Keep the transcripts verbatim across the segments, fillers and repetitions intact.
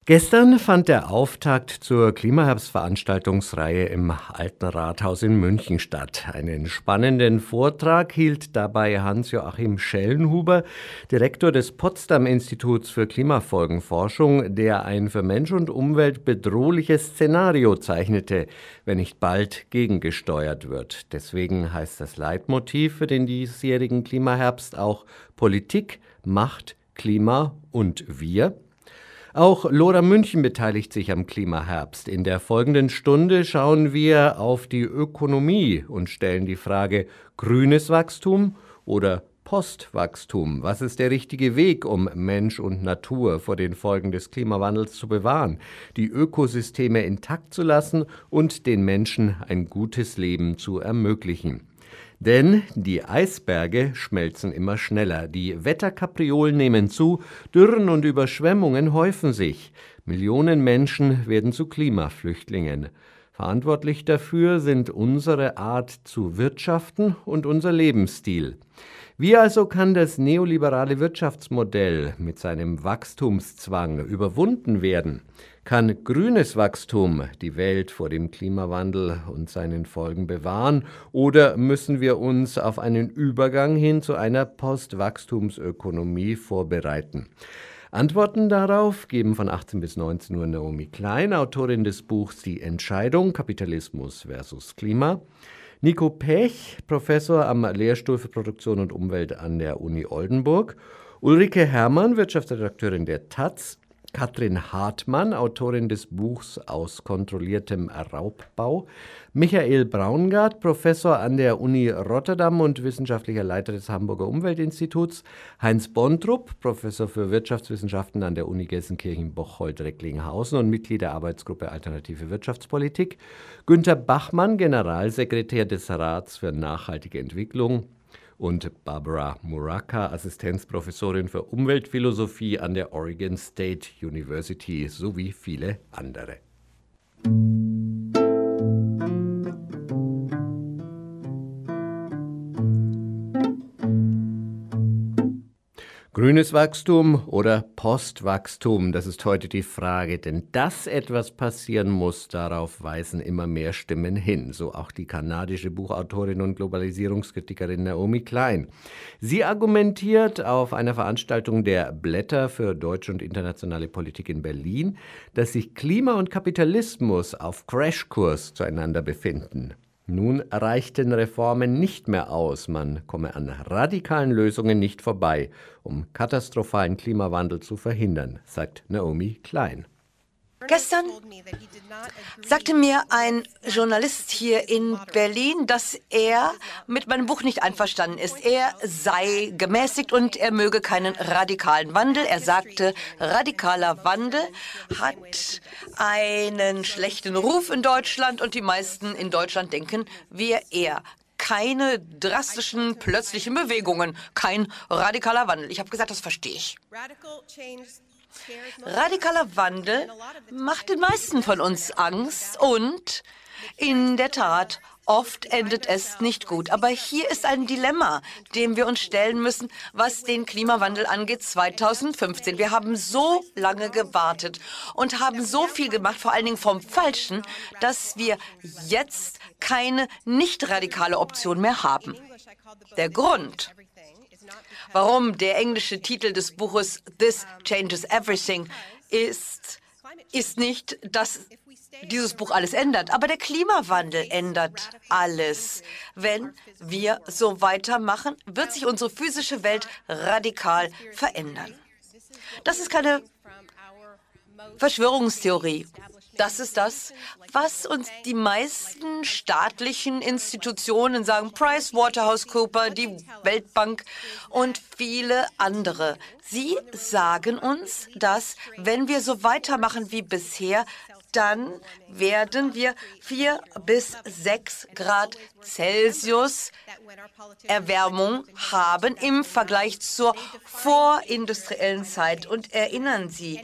Gestern fand der Auftakt zur Klimaherbstveranstaltungsreihe im Alten Rathaus in München statt. Einen spannenden Vortrag hielt dabei Hans-Joachim Schellenhuber, Direktor des Potsdam-Instituts für Klimafolgenforschung, der ein für Mensch und Umwelt bedrohliches Szenario zeichnete, wenn nicht bald gegengesteuert wird. Deswegen heißt das Leitmotiv für den diesjährigen Klimaherbst auch Politik, Macht, Klima und wir. Auch Lora München beteiligt sich am Klimaherbst. In der folgenden Stunde schauen wir auf die Ökonomie und stellen die Frage: grünes Wachstum oder Postwachstum? Was ist der richtige Weg, um Mensch und Natur vor den Folgen des Klimawandels zu bewahren, die Ökosysteme intakt zu lassen und den Menschen ein gutes Leben zu ermöglichen? Denn die Eisberge schmelzen immer schneller, die Wetterkapriolen nehmen zu, Dürren und Überschwemmungen häufen sich. Millionen Menschen werden zu Klimaflüchtlingen. Verantwortlich dafür sind unsere Art zu wirtschaften und unser Lebensstil. Wie also kann das neoliberale Wirtschaftsmodell mit seinem Wachstumszwang überwunden werden? Kann grünes Wachstum die Welt vor dem Klimawandel und seinen Folgen bewahren, oder müssen wir uns auf einen Übergang hin zu einer Postwachstumsökonomie vorbereiten? Antworten darauf geben von achtzehn bis neunzehn Uhr Naomi Klein, Autorin des Buchs Die Entscheidung, Kapitalismus versus Klima, Nico Pech, Professor am Lehrstuhl für Produktion und Umwelt an der Uni Oldenburg, Ulrike Herrmann, Wirtschaftsredakteurin der Taz, Katrin Hartmann, Autorin des Buchs Aus kontrolliertem Raubbau, Michael Braungart, Professor an der Uni Rotterdam und wissenschaftlicher Leiter des Hamburger Umweltinstituts, Heinz Bontrup, Professor für Wirtschaftswissenschaften an der Uni Gelsenkirchen-Bocholt-Recklinghausen und Mitglied der Arbeitsgruppe Alternative Wirtschaftspolitik, Günter Bachmann, Generalsekretär des Rats für nachhaltige Entwicklung, und Barbara Muraka, Assistenzprofessorin für Umweltphilosophie an der Oregon State University, sowie viele andere. Grünes Wachstum oder Postwachstum, das ist heute die Frage. Denn dass etwas passieren muss, darauf weisen immer mehr Stimmen hin. So auch die kanadische Buchautorin und Globalisierungskritikerin Naomi Klein. Sie argumentiert auf einer Veranstaltung der Blätter für deutsche und internationale Politik in Berlin, dass sich Klima und Kapitalismus auf Crashkurs zueinander befinden. Nun reichten Reformen nicht mehr aus, man komme an radikalen Lösungen nicht vorbei, um katastrophalen Klimawandel zu verhindern, sagt Naomi Klein. Gestern sagte mir ein Journalist hier in Berlin, dass er mit meinem Buch nicht einverstanden ist. Er sei gemäßigt und er möge keinen radikalen Wandel. Er sagte, radikaler Wandel hat einen schlechten Ruf in Deutschland und die meisten in Deutschland denken wie er. Keine drastischen, plötzlichen Bewegungen, kein radikaler Wandel. Ich habe gesagt, das verstehe ich. Radikaler Wandel macht den meisten von uns Angst und in der Tat, oft endet es nicht gut. Aber hier ist ein Dilemma, dem wir uns stellen müssen, was den Klimawandel angeht zweitausendfünfzehn. Wir haben so lange gewartet und haben so viel gemacht, vor allen Dingen vom Falschen, dass wir jetzt keine nicht radikale Option mehr haben. Der Grund, warum der englische Titel des Buches This Changes Everything ist, ist nicht, dass dieses Buch alles ändert, aber der Klimawandel ändert alles. Wenn wir so weitermachen, wird sich unsere physische Welt radikal verändern. Das ist keine Verschwörungstheorie. Das ist das, was uns die meisten staatlichen Institutionen sagen, PricewaterhouseCoopers, die Weltbank und viele andere. Sie sagen uns, dass wenn wir so weitermachen wie bisher, dann werden wir vier bis sechs Grad Celsius Erwärmung haben im Vergleich zur vorindustriellen Zeit. Und erinnern Sie,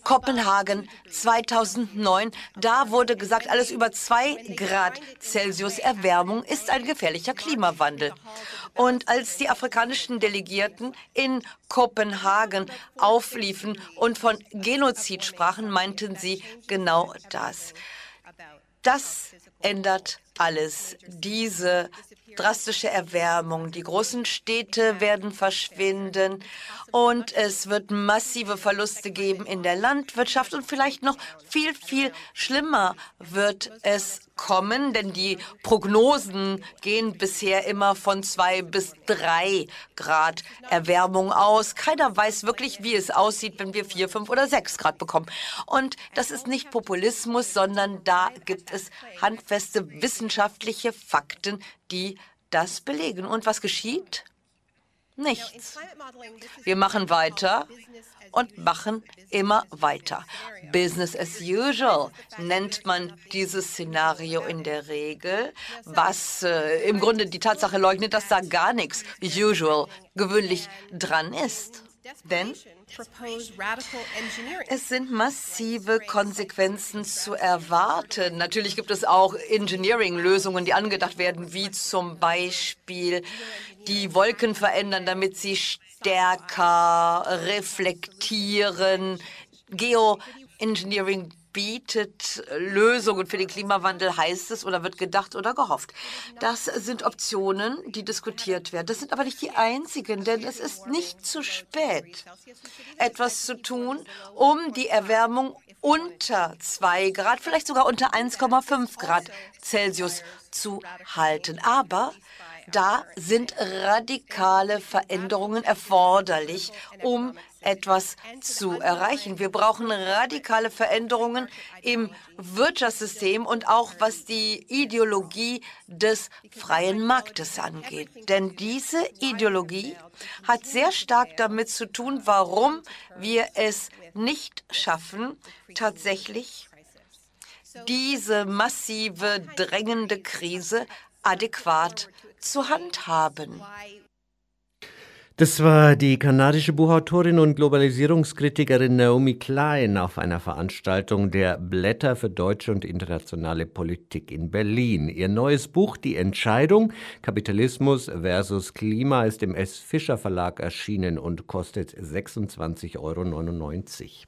Kopenhagen zweitausendneun, da wurde gesagt, alles über zwei Grad Celsius Erwärmung ist ein gefährlicher Klimawandel. Und als die afrikanischen Delegierten in Kopenhagen aufliefen und von Genozid sprachen, meinten sie genau das. Das ändert alles. Diese drastische Erwärmung. Die großen Städte werden verschwinden und es wird massive Verluste geben in der Landwirtschaft und vielleicht noch viel, viel schlimmer wird es kommen, denn die Prognosen gehen bisher immer von zwei bis drei Grad Erwärmung aus. Keiner weiß wirklich, wie es aussieht, wenn wir vier, fünf oder sechs Grad bekommen. Und das ist nicht Populismus, sondern da gibt es handfeste wissenschaftliche Fakten, die das belegen. Und was geschieht? Nichts. Wir machen weiter und machen immer weiter. Business as usual nennt man dieses Szenario in der Regel, was äh, im Grunde die Tatsache leugnet, dass da gar nichts usual, gewöhnlich dran ist. Denn es sind massive Konsequenzen zu erwarten. Natürlich gibt es auch Engineering-Lösungen, die angedacht werden, wie zum Beispiel die Wolken verändern, damit sie stärker reflektieren. Geoengineering bietet Lösungen für den Klimawandel, heißt es, oder wird gedacht oder gehofft. Das sind Optionen, die diskutiert werden. Das sind aber nicht die einzigen, denn es ist nicht zu spät, etwas zu tun, um die Erwärmung unter zwei Grad, vielleicht sogar unter eins Komma fünf Grad Celsius zu halten. Aber da sind radikale Veränderungen erforderlich, um etwas zu erreichen. Wir brauchen radikale Veränderungen im Wirtschaftssystem und auch was die Ideologie des freien Marktes angeht. Denn diese Ideologie hat sehr stark damit zu tun, warum wir es nicht schaffen, tatsächlich diese massive, drängende Krise adäquat zu handhaben. Das war die kanadische Buchautorin und Globalisierungskritikerin Naomi Klein auf einer Veranstaltung der Blätter für deutsche und internationale Politik in Berlin. Ihr neues Buch »Die Entscheidung – Kapitalismus versus Klima« ist im S. Fischer Verlag erschienen und kostet sechsundzwanzig Euro neunundneunzig.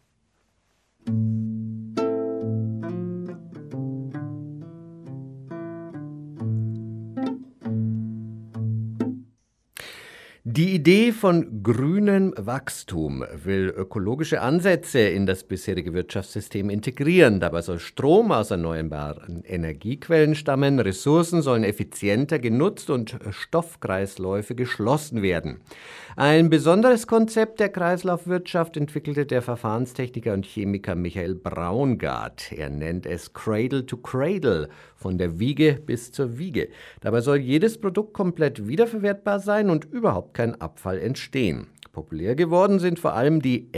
Die Idee von grünem Wachstum will ökologische Ansätze in das bisherige Wirtschaftssystem integrieren. Dabei soll Strom aus erneuerbaren Energiequellen stammen, Ressourcen sollen effizienter genutzt und Stoffkreisläufe geschlossen werden. Ein besonderes Konzept der Kreislaufwirtschaft entwickelte der Verfahrenstechniker und Chemiker Michael Braungart. Er nennt es Cradle to Cradle, von der Wiege bis zur Wiege. Dabei soll jedes Produkt komplett wiederverwertbar sein und überhaupt kein Abfall entstehen. Populär geworden sind vor allem die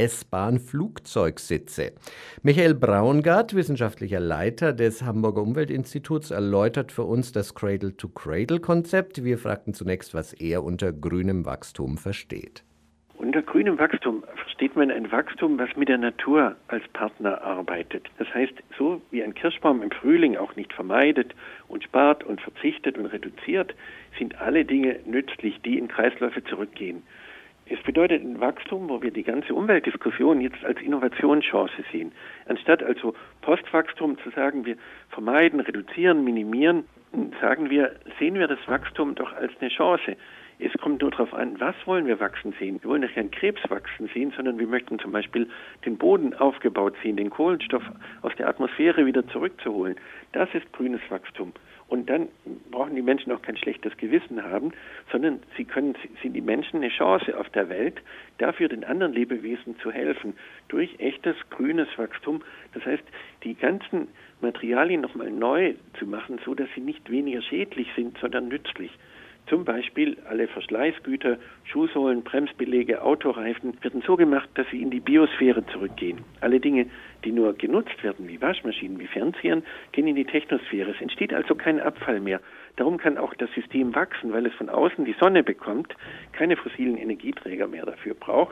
S-Bahn-Flugzeugsitze. Michael Braungart, wissenschaftlicher Leiter des Hamburger Umweltinstituts, erläutert für uns das Cradle-to-Cradle-Konzept. Wir fragten zunächst, was er unter grünem Wachstum versteht. Unter grünem Wachstum versteht man ein Wachstum, was mit der Natur als Partner arbeitet. Das heißt, so wie ein Kirschbaum im Frühling auch nicht vermeidet und spart und verzichtet und reduziert, sind alle Dinge nützlich, die in Kreisläufe zurückgehen. Es bedeutet ein Wachstum, wo wir die ganze Umweltdiskussion jetzt als Innovationschance sehen. Anstatt also Postwachstum zu sagen, wir vermeiden, reduzieren, minimieren, sagen wir, sehen wir das Wachstum doch als eine Chance. Es kommt nur darauf an, was wollen wir wachsen sehen. Wir wollen nicht keinen Krebs wachsen sehen, sondern wir möchten zum Beispiel den Boden aufgebaut sehen, den Kohlenstoff aus der Atmosphäre wieder zurückzuholen. Das ist grünes Wachstum. Und dann brauchen die Menschen auch kein schlechtes Gewissen haben, sondern sie können, sind die Menschen eine Chance auf der Welt, dafür den anderen Lebewesen zu helfen, durch echtes grünes Wachstum. Das heißt, die ganzen Materialien nochmal neu zu machen, so dass sie nicht weniger schädlich sind, sondern nützlich. Zum Beispiel alle Verschleißgüter, Schuhsohlen, Bremsbeläge, Autoreifen werden so gemacht, dass sie in die Biosphäre zurückgehen. Alle Dinge, die nur genutzt werden, wie Waschmaschinen, wie Fernsehern, gehen in die Technosphäre. Es entsteht also kein Abfall mehr. Darum kann auch das System wachsen, weil es von außen die Sonne bekommt, keine fossilen Energieträger mehr dafür braucht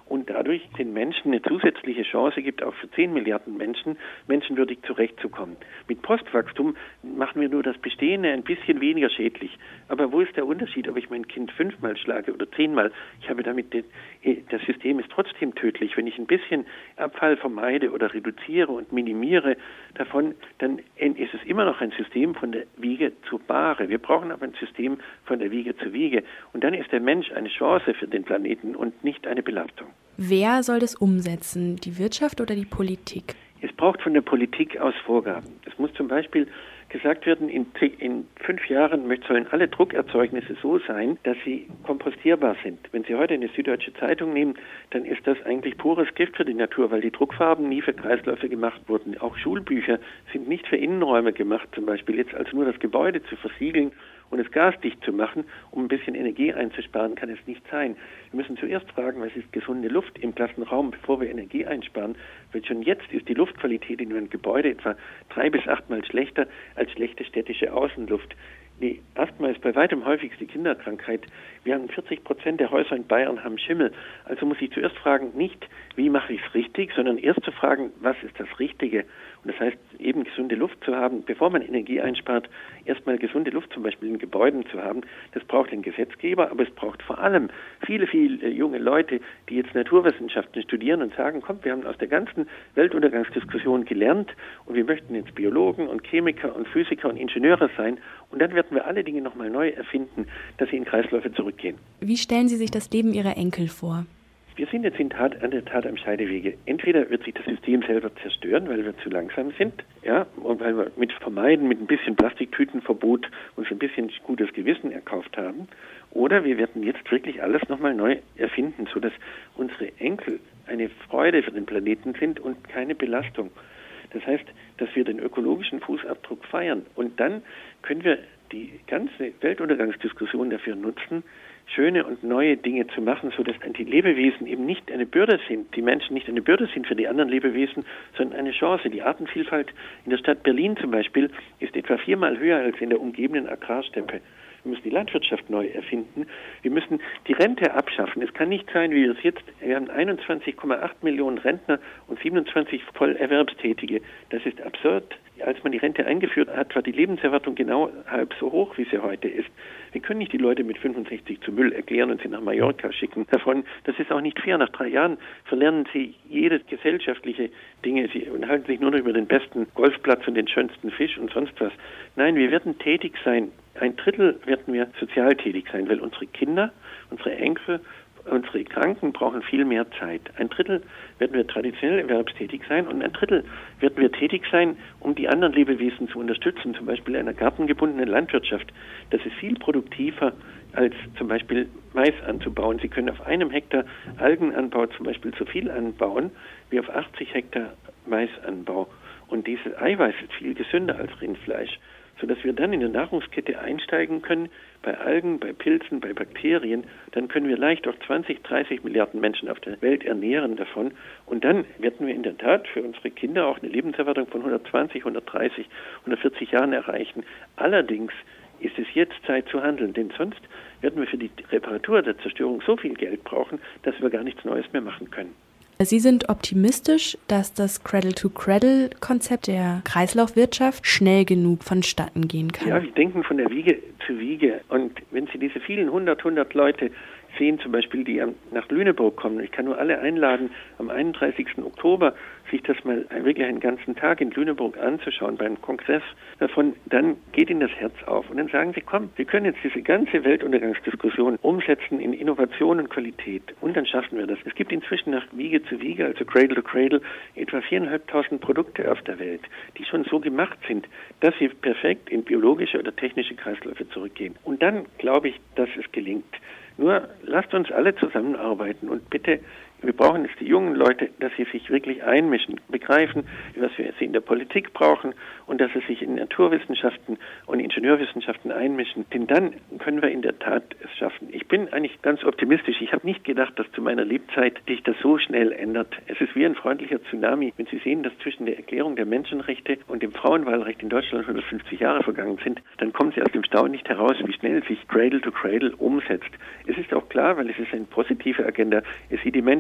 und dadurch den Menschen eine zusätzliche Chance gibt, auch für zehn Milliarden Menschen menschenwürdig zurechtzukommen. Mit Postwachstum machen wir nur das Bestehende ein bisschen weniger schädlich. Aber wo ist der Unterschied, ob ich mein Kind fünfmal schlage oder zehnmal? Ich habe damit, den, das System ist trotzdem tödlich. Wenn ich ein bisschen Abfall vermeide oder reduziere und minimiere davon, dann ist es immer noch ein System von der Wiege zur Bahre. Wir brauchen aber ein System von der Wiege zur Wiege. Und dann ist der Mensch eine Chance für den Planeten und nicht eine Belastung. Wer soll das umsetzen? Die Wirtschaft oder die Politik? Es braucht von der Politik aus Vorgaben. Es muss zum Beispiel gesagt werden, in, in fünf Jahren sollen alle Druckerzeugnisse so sein, dass sie kompostierbar sind. Wenn Sie heute eine Süddeutsche Zeitung nehmen, dann ist das eigentlich pures Gift für die Natur, weil die Druckfarben nie für Kreisläufe gemacht wurden. Auch Schulbücher sind nicht für Innenräume gemacht, zum Beispiel jetzt als nur das Gebäude zu versiegeln und es gasdicht zu machen, um ein bisschen Energie einzusparen, kann es nicht sein. Wir müssen zuerst fragen, was ist gesunde Luft im Klassenraum, bevor wir Energie einsparen. Weil schon jetzt ist die Luftqualität in einem Gebäude etwa drei bis achtmal schlechter als schlechte städtische Außenluft. Die Asthma ist bei weitem häufigste Kinderkrankheit. Wir haben vierzig Prozent der Häuser in Bayern haben Schimmel. Also muss ich zuerst fragen, nicht, wie mache ich es richtig, sondern erst zu fragen, was ist das Richtige? Und das heißt, eben gesunde Luft zu haben, bevor man Energie einspart, erstmal gesunde Luft zum Beispiel in Gebäuden zu haben. Das braucht den Gesetzgeber, aber es braucht vor allem viele, viele junge Leute, die jetzt Naturwissenschaften studieren und sagen, komm, wir haben aus der ganzen Weltuntergangsdiskussion gelernt und wir möchten jetzt Biologen und Chemiker und Physiker und Ingenieure sein. Und dann werden wir alle Dinge nochmal neu erfinden, dass sie in Kreisläufe zurückgehen. Wie stellen Sie sich das Leben Ihrer Enkel vor? Wir sind jetzt in Tat, an der Tat am Scheidewege. Entweder wird sich das System selber zerstören, weil wir zu langsam sind, ja, und weil wir mit Vermeiden, mit ein bisschen Plastiktütenverbot uns ein bisschen gutes Gewissen erkauft haben, oder wir werden jetzt wirklich alles nochmal neu erfinden, sodass unsere Enkel eine Freude für den Planeten sind und keine Belastung. Das heißt, dass wir den ökologischen Fußabdruck feiern. Und dann können wir die ganze Weltuntergangsdiskussion dafür nutzen, schöne und neue Dinge zu machen, sodass die Lebewesen eben nicht eine Bürde sind, die Menschen nicht eine Bürde sind für die anderen Lebewesen, sondern eine Chance. Die Artenvielfalt in der Stadt Berlin zum Beispiel ist etwa viermal höher als in der umgebenden Agrarsteppe. Wir müssen die Landwirtschaft neu erfinden. Wir müssen die Rente abschaffen. Es kann nicht sein, wie wir es jetzt, wir haben einundzwanzig Komma acht Millionen Rentner und siebenundzwanzig Vollerwerbstätige. Das ist absurd. Als man die Rente eingeführt hat, war die Lebenserwartung genau halb so hoch, wie sie heute ist. Wir können nicht die Leute mit fünfundsechzig zu Müll erklären und sie nach Mallorca schicken. Davon, das ist auch nicht fair. Nach drei Jahren verlernen sie jedes gesellschaftliche Dinge. Sie unterhalten sich nur noch über den besten Golfplatz und den schönsten Fisch und sonst was. Nein, wir werden tätig sein. Ein Drittel werden wir sozial tätig sein, weil unsere Kinder, unsere Enkel, unsere Kranken brauchen viel mehr Zeit. Ein Drittel werden wir traditionell erwerbstätig sein und ein Drittel werden wir tätig sein, um die anderen Lebewesen zu unterstützen, zum Beispiel in einer gartengebundenen Landwirtschaft. Das ist viel produktiver, als zum Beispiel Mais anzubauen. Sie können auf einem Hektar Algenanbau zum Beispiel so viel anbauen, wie auf achtzig Hektar Maisanbau. Und dieses Eiweiß ist viel gesünder als Rindfleisch, sodass wir dann in der Nahrungskette einsteigen können, bei Algen, bei Pilzen, bei Bakterien. Dann können wir leicht auch zwanzig, dreißig Milliarden Menschen auf der Welt ernähren davon. Und dann werden wir in der Tat für unsere Kinder auch eine Lebenserwartung von hundertzwanzig, hundertdreißig, hundertvierzig Jahren erreichen. Allerdings ist es jetzt Zeit zu handeln, denn sonst werden wir für die Reparatur der Zerstörung so viel Geld brauchen, dass wir gar nichts Neues mehr machen können. Sie sind optimistisch, dass das Cradle-to-Cradle-Konzept der Kreislaufwirtschaft schnell genug vonstatten gehen kann. Ja, wir denken von der Wiege zu Wiege. Und wenn Sie diese vielen hundert, hundert Leute sehen, zum Beispiel, die nach Lüneburg kommen, ich kann nur alle einladen, am einunddreißigsten Oktober sich das mal wirklich einen ganzen Tag in Lüneburg anzuschauen, beim Kongress davon, dann geht Ihnen das Herz auf. Und dann sagen Sie, komm, wir können jetzt diese ganze Weltuntergangsdiskussion umsetzen in Innovation und Qualität. Und dann schaffen wir das. Es gibt inzwischen nach Wiege zu Wiege, also Cradle to Cradle, etwa viertausendfünfhundert Produkte auf der Welt, die schon so gemacht sind, dass sie perfekt in biologische oder technische Kreisläufe zurückgehen. Und dann glaube ich, dass es gelingt. Nur lasst uns alle zusammenarbeiten und bitte, wir brauchen jetzt die jungen Leute, dass sie sich wirklich einmischen, begreifen, was wir jetzt in der Politik brauchen und dass sie sich in Naturwissenschaften und Ingenieurwissenschaften einmischen. Denn dann können wir in der Tat es schaffen. Ich bin eigentlich ganz optimistisch. Ich habe nicht gedacht, dass zu meiner Lebzeit sich das so schnell ändert. Es ist wie ein freundlicher Tsunami. Wenn Sie sehen, dass zwischen der Erklärung der Menschenrechte und dem Frauenwahlrecht in Deutschland hundertfünfzig Jahre vergangen sind, dann kommen Sie aus dem Staunen nicht heraus, wie schnell sich Cradle to Cradle umsetzt. Es ist auch klar, weil es ist eine positive Agenda. Es sieht die Menschen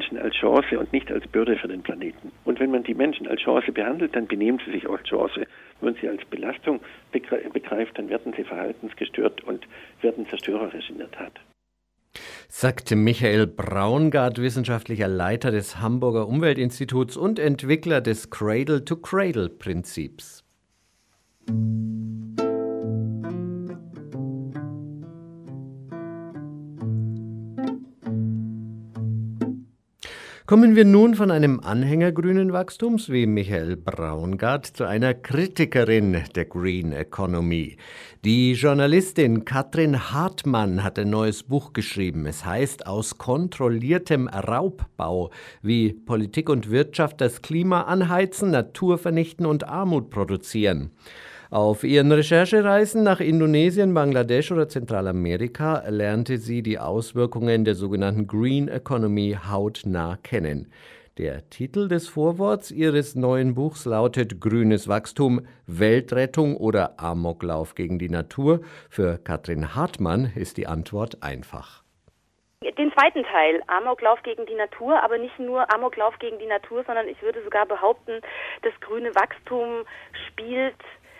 Menschen als Chance und nicht als Bürde für den Planeten. Und wenn man die Menschen als Chance behandelt, dann benehmen sie sich auch als Chance. Wenn man sie als Belastung begreift, dann werden sie verhaltensgestört und werden zerstörerisch in der Tat. Sagte Michael Braungart, wissenschaftlicher Leiter des Hamburger Umweltinstituts und Entwickler des Cradle-to-Cradle-Prinzips. Kommen wir nun von einem Anhänger grünen Wachstums wie Michael Braungart zu einer Kritikerin der Green Economy. Die Journalistin Katrin Hartmann hat ein neues Buch geschrieben. Es heißt Aus kontrolliertem Raubbau, wie Politik und Wirtschaft das Klima anheizen, Natur vernichten und Armut produzieren. Auf ihren Recherchereisen nach Indonesien, Bangladesch oder Zentralamerika lernte sie die Auswirkungen der sogenannten Green Economy hautnah kennen. Der Titel des Vorworts ihres neuen Buchs lautet Grünes Wachstum, Weltrettung oder Amoklauf gegen die Natur. Für Katrin Hartmann ist die Antwort einfach. Den zweiten Teil, Amoklauf gegen die Natur, aber nicht nur Amoklauf gegen die Natur, sondern ich würde sogar behaupten, das grüne Wachstum spielt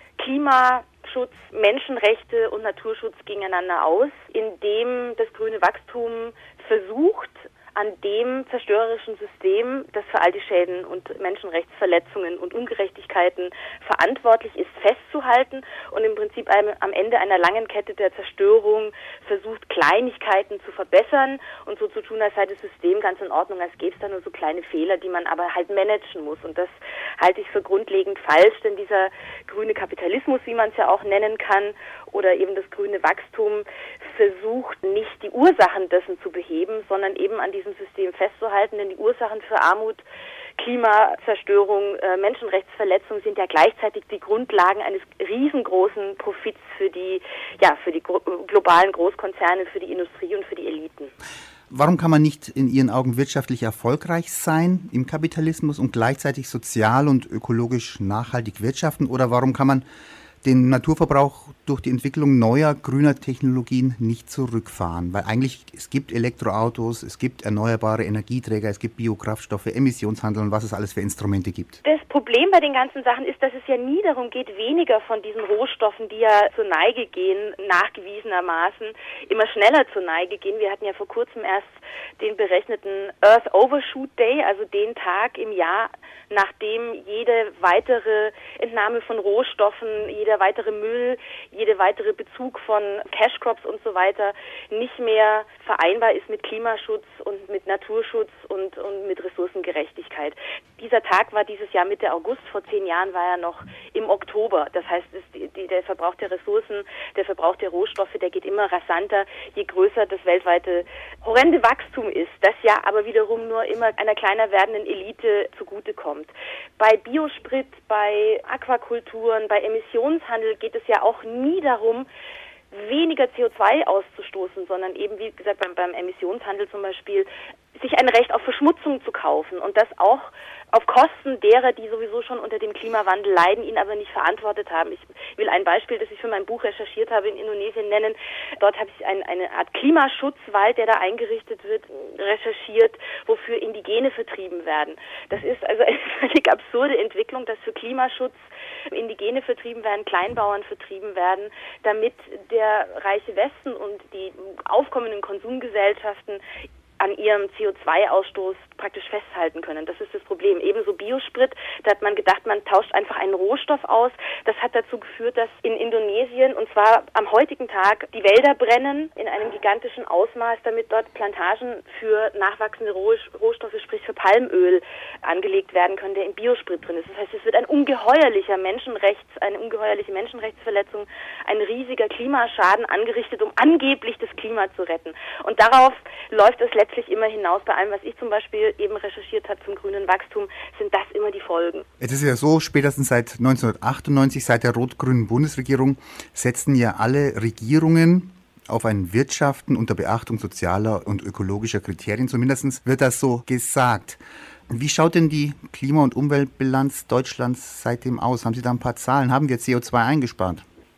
Klimaschutz, Menschenrechte und Naturschutz gegeneinander aus, indem das grüne Wachstum versucht, an dem zerstörerischen System, das für all die Schäden und Menschenrechtsverletzungen und Ungerechtigkeiten verantwortlich ist, festzuhalten und im Prinzip am Ende einer langen Kette der Zerstörung versucht, Kleinigkeiten zu verbessern und so zu tun, als sei das System ganz in Ordnung, als gäbe es da nur so kleine Fehler, die man aber halt managen muss. Und das halte ich für grundlegend falsch, denn dieser grüne Kapitalismus, wie man es ja auch nennen kann, oder eben das grüne Wachstum versucht nicht die Ursachen dessen zu beheben, sondern eben an diesem System festzuhalten, denn die Ursachen für Armut, Klimazerstörung, äh, Menschenrechtsverletzung sind ja gleichzeitig die Grundlagen eines riesengroßen Profits für die, ja, für die gro- globalen Großkonzerne, für die Industrie und für die Eliten. Warum kann man nicht in Ihren Augen wirtschaftlich erfolgreich sein im Kapitalismus und gleichzeitig sozial und ökologisch nachhaltig wirtschaften? Oder warum kann man den Naturverbrauch durch die Entwicklung neuer grüner Technologien nicht zurückfahren? Weil eigentlich, es gibt Elektroautos, es gibt erneuerbare Energieträger, es gibt Biokraftstoffe, Emissionshandel und was es alles für Instrumente gibt. Das Problem bei den ganzen Sachen ist, dass es ja nie darum geht, weniger von diesen Rohstoffen, die ja zur Neige gehen, nachgewiesenermaßen immer schneller zur Neige gehen. Wir hatten ja vor kurzem erst den berechneten Earth Overshoot Day, also den Tag im Jahr, nachdem jede weitere Entnahme von Rohstoffen, jeder weitere Müll, jeder weitere Bezug von Cash Crops und so weiter nicht mehr vereinbar ist mit Klimaschutz und mit Naturschutz und, und mit Ressourcengerechtigkeit. Dieser Tag war dieses Jahr Mitte August, vor zehn Jahren war er noch im Oktober. Das heißt, es, die, der Verbrauch der Ressourcen, der Verbrauch der Rohstoffe, der geht immer rasanter, je größer das weltweite horrende Wachstum ist, das ja aber wiederum nur immer einer kleiner werdenden Elite zugutekommt. Bei Biosprit, bei Aquakulturen, bei Emissionshandel geht es ja auch nie darum, weniger C O zwei auszustoßen, sondern eben, wie gesagt, beim, beim Emissionshandel zum Beispiel, sich ein Recht auf Verschmutzung zu kaufen und das auch auf Kosten derer, die sowieso schon unter dem Klimawandel leiden, ihn aber nicht verantwortet haben. Ich will ein Beispiel, das ich für mein Buch recherchiert habe, in Indonesien nennen. Dort habe ich ein, eine Art Klimaschutzwald, der da eingerichtet wird, recherchiert, wofür Indigene vertrieben werden. Das ist also eine völlig absurde Entwicklung, dass für Klimaschutz Indigene vertrieben werden, Kleinbauern vertrieben werden, damit der reiche Westen und die aufkommenden Konsumgesellschaften an ihrem C O zwei Ausstoß praktisch festhalten können. Das ist das Problem. Ebenso Biosprit, da hat man gedacht, man tauscht einfach einen Rohstoff aus. Das hat dazu geführt, dass in Indonesien, und zwar am heutigen Tag, die Wälder brennen in einem gigantischen Ausmaß, damit dort Plantagen für nachwachsende Rohstoffe, sprich für Palmöl, angelegt werden können, der im Biosprit drin ist. Das heißt, es wird ein ungeheuerlicher Menschenrechts, eine ungeheuerliche Menschenrechtsverletzung, ein riesiger Klimaschaden angerichtet, um angeblich das Klima zu retten. Und darauf läuft es letztlich immer hinaus. Bei allem, was ich zum Beispiel eben recherchiert habe zum grünen Wachstum, sind das immer die Folgen. Es ist ja so, spätestens seit neunzehnhundertachtundneunzig, seit der rot-grünen Bundesregierung, setzen ja alle Regierungen auf ein Wirtschaften unter Beachtung sozialer und ökologischer Kriterien. Zumindest wird das so gesagt. Wie schaut denn die Klima- und Umweltbilanz Deutschlands seitdem aus? Haben Sie da ein paar Zahlen? Haben wir C O zwei eingespart? Also es ist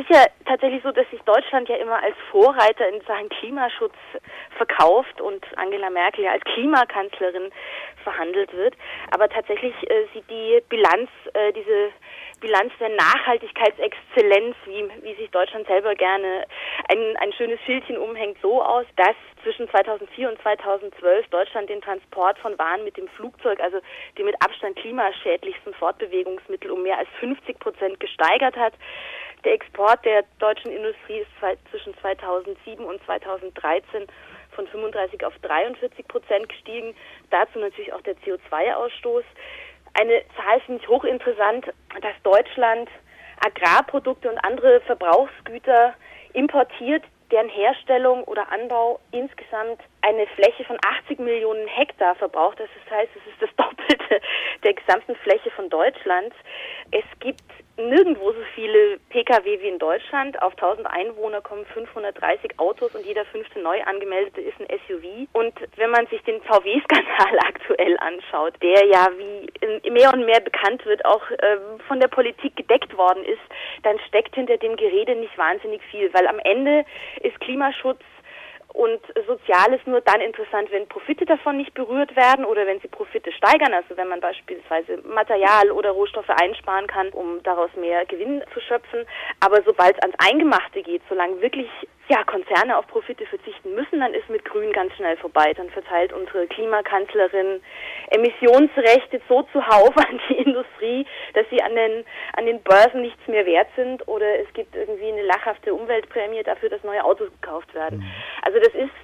ist ja tatsächlich so, dass sich Deutschland ja immer als Vorreiter in Sachen Klimaschutz verkauft und Angela Merkel ja als Klimakanzlerin verhandelt wird. Aber tatsächlich äh, sieht die Bilanz, äh, diese Bilanz der Nachhaltigkeitsexzellenz, wie, wie sich Deutschland selber gerne ein, ein schönes Schildchen umhängt, so aus, dass zwischen zweitausendvier und zweitausendzwölf Deutschland den Transport von Waren mit dem Flugzeug, also dem mit Abstand klimaschädlichsten Fortbewegungsmittel, um mehr als fünfzig Prozent gesteigert hat. Der Export der deutschen Industrie ist zwei, zwischen zweitausendsieben und zweitausenddreizehn von fünfunddreißig auf dreiundvierzig Prozent gestiegen. Dazu natürlich auch der C O zwei Ausstoß. Eine Zahl finde ich hochinteressant, dass Deutschland Agrarprodukte und andere Verbrauchsgüter importiert, deren Herstellung oder Anbau insgesamt eine Fläche von achtzig Millionen Hektar verbraucht. Das heißt, es ist das Doppelte der gesamten Fläche von Deutschland. Es gibt nirgendwo so viele Pkw wie in Deutschland. Auf tausend Einwohner kommen fünfhundertdreißig Autos und jeder fünfte neu angemeldete ist ein S U V. Und wenn man sich den V W-Skandal aktuell anschaut, der ja wie mehr und mehr bekannt wird, auch äh, von der Politik gedeckt worden ist, dann steckt hinter dem Gerede nicht wahnsinnig viel, weil am Ende ist Klimaschutz und Soziales nur dann interessant, wenn Profite davon nicht berührt werden oder wenn sie Profite steigern, also wenn man beispielsweise Material oder Rohstoffe einsparen kann, um daraus mehr Gewinn zu schöpfen. Aber sobald es ans Eingemachte geht, solange wirklich ja, Konzerne auf Profite verzichten müssen, dann ist mit Grün ganz schnell vorbei. Dann verteilt unsere Klimakanzlerin Emissionsrechte so zuhauf an die Industrie, dass sie an den, an den Börsen nichts mehr wert sind, oder es gibt irgendwie eine lachhafte Umweltprämie dafür, dass neue Autos gekauft werden. Also das ist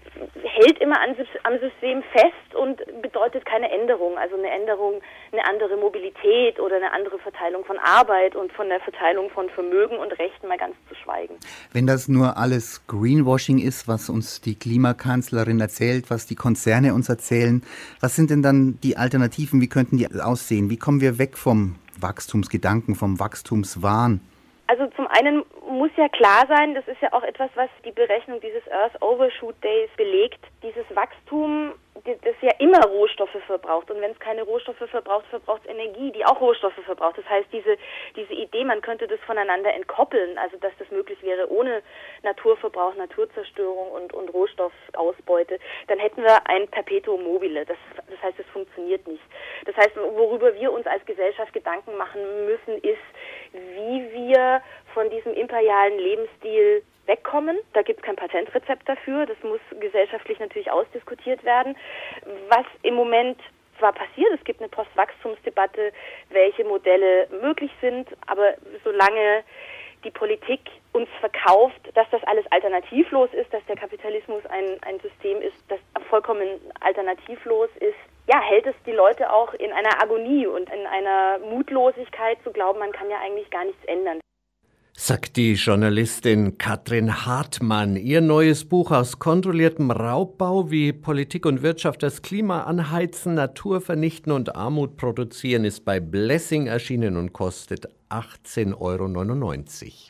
hält immer an, am System fest und bedeutet keine Änderung. Also eine Änderung, eine andere Mobilität oder eine andere Verteilung von Arbeit und von der Verteilung von Vermögen und Rechten mal ganz zu schweigen. Wenn das nur alles Greenwashing ist, was uns die Klimakanzlerin erzählt, was die Konzerne uns erzählen, was sind denn dann die Alternativen? Wie könnten die aussehen? Wie kommen wir weg vom Wachstumsgedanken, vom Wachstumswahn? Also zum einen muss ja klar sein, das ist ja auch etwas, was die Berechnung dieses Earth Overshoot Days belegt, dieses Wachstum, das ja immer Rohstoffe verbraucht. Und wenn es keine Rohstoffe verbraucht, verbraucht es Energie, die auch Rohstoffe verbraucht. Das heißt, diese, diese Idee, man könnte das voneinander entkoppeln, also dass das möglich wäre ohne Naturverbrauch, Naturzerstörung und, und Rohstoffausbeute, dann hätten wir ein Perpetuum mobile. Das, das heißt, es funktioniert nicht. Das heißt, worüber wir uns als Gesellschaft Gedanken machen müssen, ist, wie wir von diesem imperialen Lebensstil wegkommen. Da gibt es kein Patentrezept dafür. Das muss gesellschaftlich natürlich ausdiskutiert werden. Was im Moment zwar passiert, es gibt eine Postwachstumsdebatte, welche Modelle möglich sind, aber solange die Politik uns verkauft, dass das alles alternativlos ist, dass der Kapitalismus ein, ein System ist, das vollkommen alternativlos ist, ja, hält es die Leute auch in einer Agonie und in einer Mutlosigkeit zu glauben, man kann ja eigentlich gar nichts ändern. Sagt die Journalistin Katrin Hartmann. Ihr neues Buch aus kontrolliertem Raubbau, wie Politik und Wirtschaft das Klima anheizen, Natur vernichten und Armut produzieren, ist bei Blessing erschienen und kostet achtzehn Euro neunundneunzig.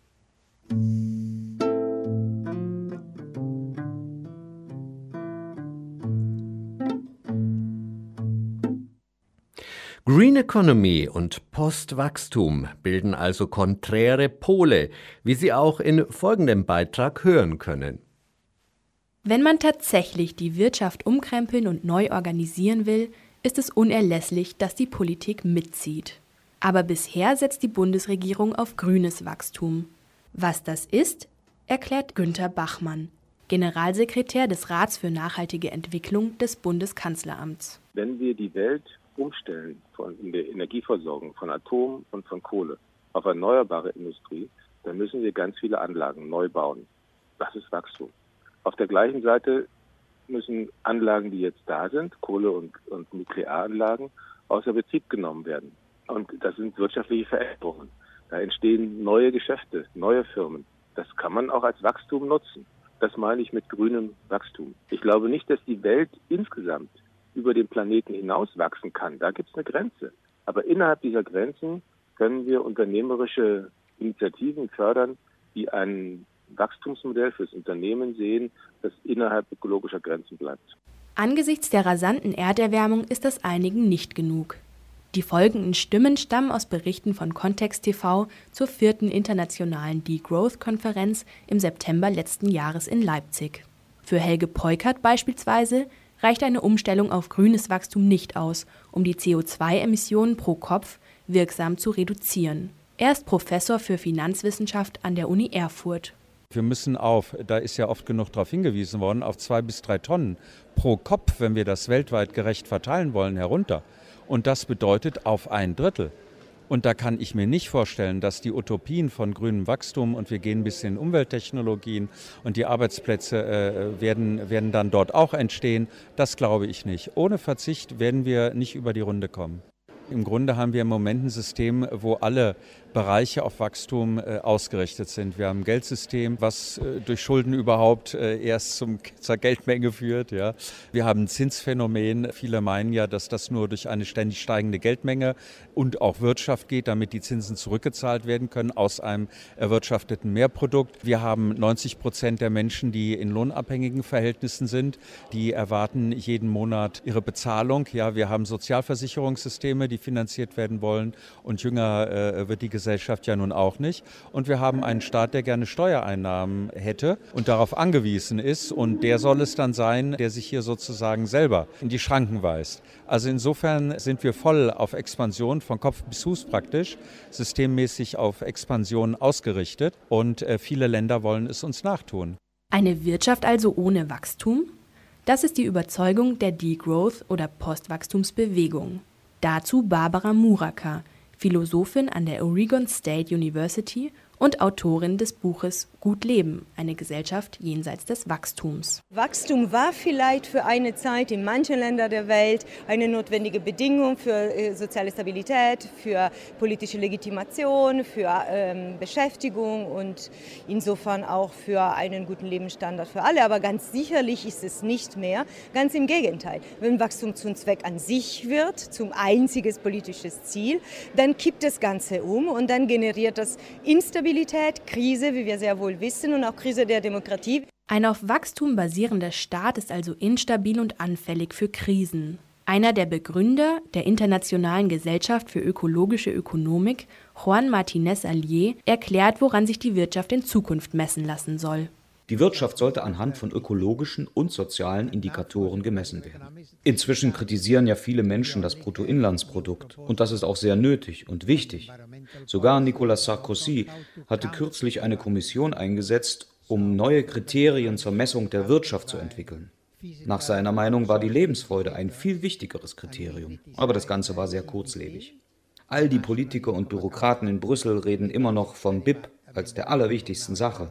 Green Economy und Postwachstum bilden also konträre Pole, wie Sie auch in folgendem Beitrag hören können. Wenn man tatsächlich die Wirtschaft umkrempeln und neu organisieren will, ist es unerlässlich, dass die Politik mitzieht. Aber bisher setzt die Bundesregierung auf grünes Wachstum. Was das ist, erklärt Günther Bachmann, Generalsekretär des Rats für nachhaltige Entwicklung des Bundeskanzleramts. Wenn wir die Welt umstellen von in der Energieversorgung von Atom und von Kohle auf erneuerbare Industrie, dann müssen wir ganz viele Anlagen neu bauen. Das ist Wachstum. Auf der gleichen Seite müssen Anlagen, die jetzt da sind, Kohle- und, und Nuklearanlagen, außer Betrieb genommen werden. Und das sind wirtschaftliche Veränderungen. Da entstehen neue Geschäfte, neue Firmen. Das kann man auch als Wachstum nutzen. Das meine ich mit grünem Wachstum. Ich glaube nicht, dass die Welt insgesamt über den Planeten hinaus wachsen kann. Da gibt es eine Grenze. Aber innerhalb dieser Grenzen können wir unternehmerische Initiativen fördern, die ein Wachstumsmodell fürs Unternehmen sehen, das innerhalb ökologischer Grenzen bleibt. Angesichts der rasanten Erderwärmung ist das einigen nicht genug. Die folgenden Stimmen stammen aus Berichten von Kontext T V zur vierten internationalen Degrowth-Konferenz im September letzten Jahres in Leipzig. Für Helge Peukert beispielsweise reicht eine Umstellung auf grünes Wachstum nicht aus, um die C O zwei Emissionen pro Kopf wirksam zu reduzieren. Er ist Professor für Finanzwissenschaft an der Uni Erfurt. Wir müssen auf, da ist ja oft genug darauf hingewiesen worden, auf zwei bis drei Tonnen pro Kopf, wenn wir das weltweit gerecht verteilen wollen, herunter. Und das bedeutet auf ein Drittel. Und da kann ich mir nicht vorstellen, dass die Utopien von grünem Wachstum und wir gehen ein bisschen in Umwelttechnologien und die Arbeitsplätze äh, werden, werden dann dort auch entstehen. Das glaube ich nicht. Ohne Verzicht werden wir nicht über die Runde kommen. Im Grunde haben wir im Moment ein System, wo alle Bereiche auf Wachstum äh, ausgerichtet sind. Wir haben ein Geldsystem, was äh, durch Schulden überhaupt äh, erst zum, zur Geldmenge führt. Ja. Wir haben ein Zinsphänomen. Viele meinen ja, dass das nur durch eine ständig steigende Geldmenge und auch Wirtschaft geht, damit die Zinsen zurückgezahlt werden können aus einem erwirtschafteten Mehrprodukt. Wir haben neunzig Prozent der Menschen, die in lohnabhängigen Verhältnissen sind. Die erwarten jeden Monat ihre Bezahlung. Ja, wir haben Sozialversicherungssysteme, die finanziert werden wollen und jünger äh, wird die Gesellschaft ja nun auch nicht. Und wir haben einen Staat, der gerne Steuereinnahmen hätte und darauf angewiesen ist und der soll es dann sein, der sich hier sozusagen selber in die Schranken weist. Also insofern sind wir voll auf Expansion, von Kopf bis Fuß praktisch, systemmäßig auf Expansion ausgerichtet und äh, viele Länder wollen es uns nachtun. Eine Wirtschaft also ohne Wachstum? Das ist die Überzeugung der Degrowth- oder Postwachstumsbewegung. Dazu Barbara Muraker, Philosophin an der Oregon State University und Autorin des Buches Gut Leben, eine Gesellschaft jenseits des Wachstums. Wachstum war vielleicht für eine Zeit in manchen Ländern der Welt eine notwendige Bedingung für äh, soziale Stabilität, für politische Legitimation, für ähm, Beschäftigung und insofern auch für einen guten Lebensstandard für alle. Aber ganz sicherlich ist es nicht mehr. Ganz im Gegenteil. Wenn Wachstum zum Zweck an sich wird, zum einziges politisches Ziel, dann kippt das Ganze um und dann generiert das Instabilität, Krise, wie wir sehr wohl wissen, und auch Krise der Demokratie. Ein auf Wachstum basierender Staat ist also instabil und anfällig für Krisen. Einer der Begründer der Internationalen Gesellschaft für ökologische Ökonomik, Juan Martínez Allier, erklärt, woran sich die Wirtschaft in Zukunft messen lassen soll. Die Wirtschaft sollte anhand von ökologischen und sozialen Indikatoren gemessen werden. Inzwischen kritisieren ja viele Menschen das Bruttoinlandsprodukt und das ist auch sehr nötig und wichtig. Sogar Nicolas Sarkozy hatte kürzlich eine Kommission eingesetzt, um neue Kriterien zur Messung der Wirtschaft zu entwickeln. Nach seiner Meinung war die Lebensfreude ein viel wichtigeres Kriterium, aber das Ganze war sehr kurzlebig. All die Politiker und Bürokraten in Brüssel reden immer noch vom B I P als der allerwichtigsten Sache.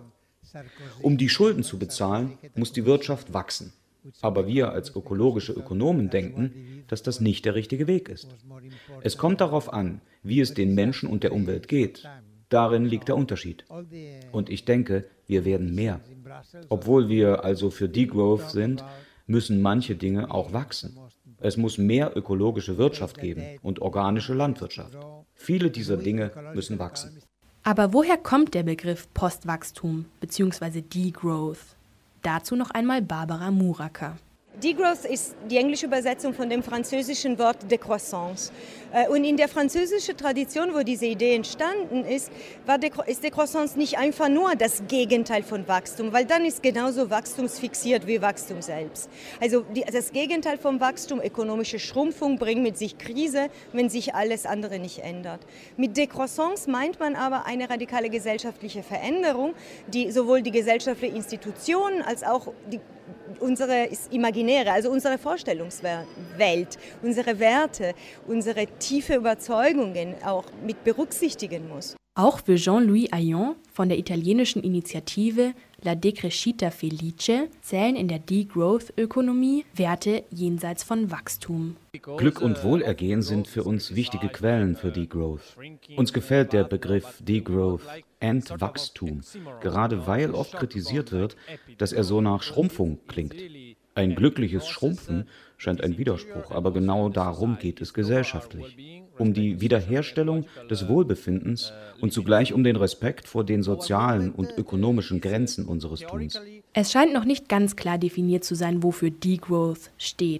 Um die Schulden zu bezahlen, muss die Wirtschaft wachsen. Aber wir als ökologische Ökonomen denken, dass das nicht der richtige Weg ist. Es kommt darauf an, wie es den Menschen und der Umwelt geht. Darin liegt der Unterschied. Und ich denke, wir werden mehr. Obwohl wir also für Degrowth sind, müssen manche Dinge auch wachsen. Es muss mehr ökologische Wirtschaft geben und organische Landwirtschaft. Viele dieser Dinge müssen wachsen. Aber woher kommt der Begriff Postwachstum bzw. Degrowth? Dazu noch einmal Barbara Muraker. Degrowth ist die englische Übersetzung von dem französischen Wort Décroissance. Und in der französischen Tradition, wo diese Idee entstanden ist, war ist Décroissance nicht einfach nur das Gegenteil von Wachstum, weil dann ist genauso wachstumsfixiert wie Wachstum selbst. Also die, das Gegenteil vom Wachstum, ökonomische Schrumpfung, bringt mit sich Krise, wenn sich alles andere nicht ändert. Mit Décroissance meint man aber eine radikale gesellschaftliche Veränderung, die sowohl die gesellschaftlichen Institutionen als auch die unsere imaginäre, also unsere Vorstellungswelt, unsere Werte, unsere tiefe Überzeugungen auch mit berücksichtigen muss. Auch für Jean-Louis Ayon von der italienischen Initiative La Decrescita Felice zählen in der Degrowth-Ökonomie Werte jenseits von Wachstum. Glück und Wohlergehen sind für uns wichtige Quellen für Degrowth. Uns gefällt der Begriff Degrowth, Entwachstum, gerade weil oft kritisiert wird, dass er so nach Schrumpfung klingt. Ein glückliches Schrumpfen scheint ein Widerspruch, aber genau darum geht es gesellschaftlich. Um die Wiederherstellung des Wohlbefindens und zugleich um den Respekt vor den sozialen und ökonomischen Grenzen unseres Tuns. Es scheint noch nicht ganz klar definiert zu sein, wofür Degrowth steht.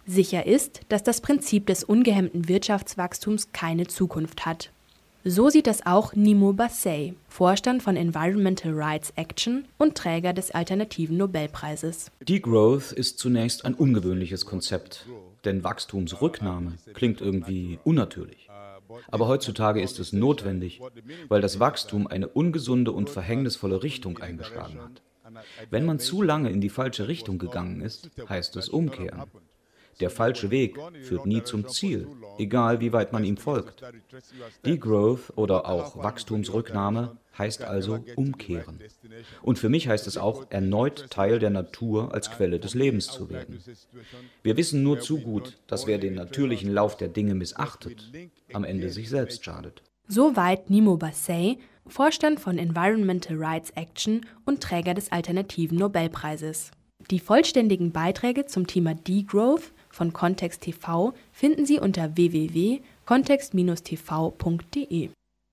Sicher ist, dass das Prinzip des ungehemmten Wirtschaftswachstums keine Zukunft hat. So sieht das auch Nimo Bassey, Vorstand von Environmental Rights Action und Träger des Alternativen Nobelpreises. Degrowth ist zunächst ein ungewöhnliches Konzept, denn Wachstumsrücknahme klingt irgendwie unnatürlich. Aber heutzutage ist es notwendig, weil das Wachstum eine ungesunde und verhängnisvolle Richtung eingeschlagen hat. Wenn man zu lange in die falsche Richtung gegangen ist, heißt es umkehren. Der falsche Weg führt nie zum Ziel, egal wie weit man ihm folgt. Degrowth oder auch Wachstumsrücknahme heißt also umkehren. Und für mich heißt es auch, erneut Teil der Natur als Quelle des Lebens zu werden. Wir wissen nur zu gut, dass wer den natürlichen Lauf der Dinge missachtet, am Ende sich selbst schadet. Soweit Nimo Bassey, Vorstand von Environmental Rights Action und Träger des Alternativen Nobelpreises. Die vollständigen Beiträge zum Thema Degrowth von Kontext T V finden Sie unter w w w punkt kontext Bindestrich t v punkt d e.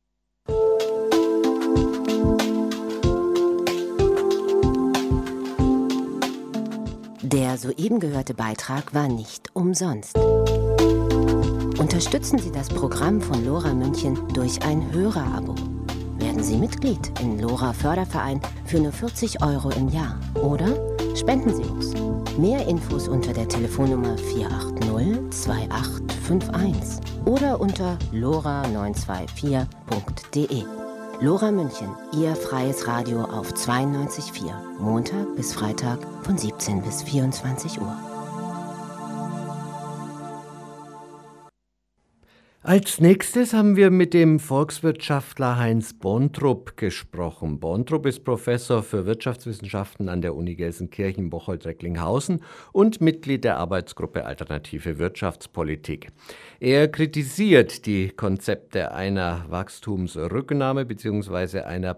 Der soeben gehörte Beitrag war nicht umsonst. Unterstützen Sie das Programm von Lora München durch ein Hörerabo. Werden Sie Mitglied im Lora Förderverein für nur vierzig Euro im Jahr oder spenden Sie uns. Mehr Infos unter der Telefonnummer vier acht null zwei acht fünf eins oder unter lora neun zwei vier punkt d e. Lora München, Ihr freies Radio auf zweiundneunzig Komma vier, Montag bis Freitag von siebzehn bis vierundzwanzig Uhr. Als nächstes haben wir mit dem Volkswirtschaftler Heinz Bontrup gesprochen. Bontrup ist Professor für Wirtschaftswissenschaften an der Uni Gelsenkirchen-Bocholt-Recklinghausen und Mitglied der Arbeitsgruppe Alternative Wirtschaftspolitik. Er kritisiert die Konzepte einer Wachstumsrücknahme bzw. einer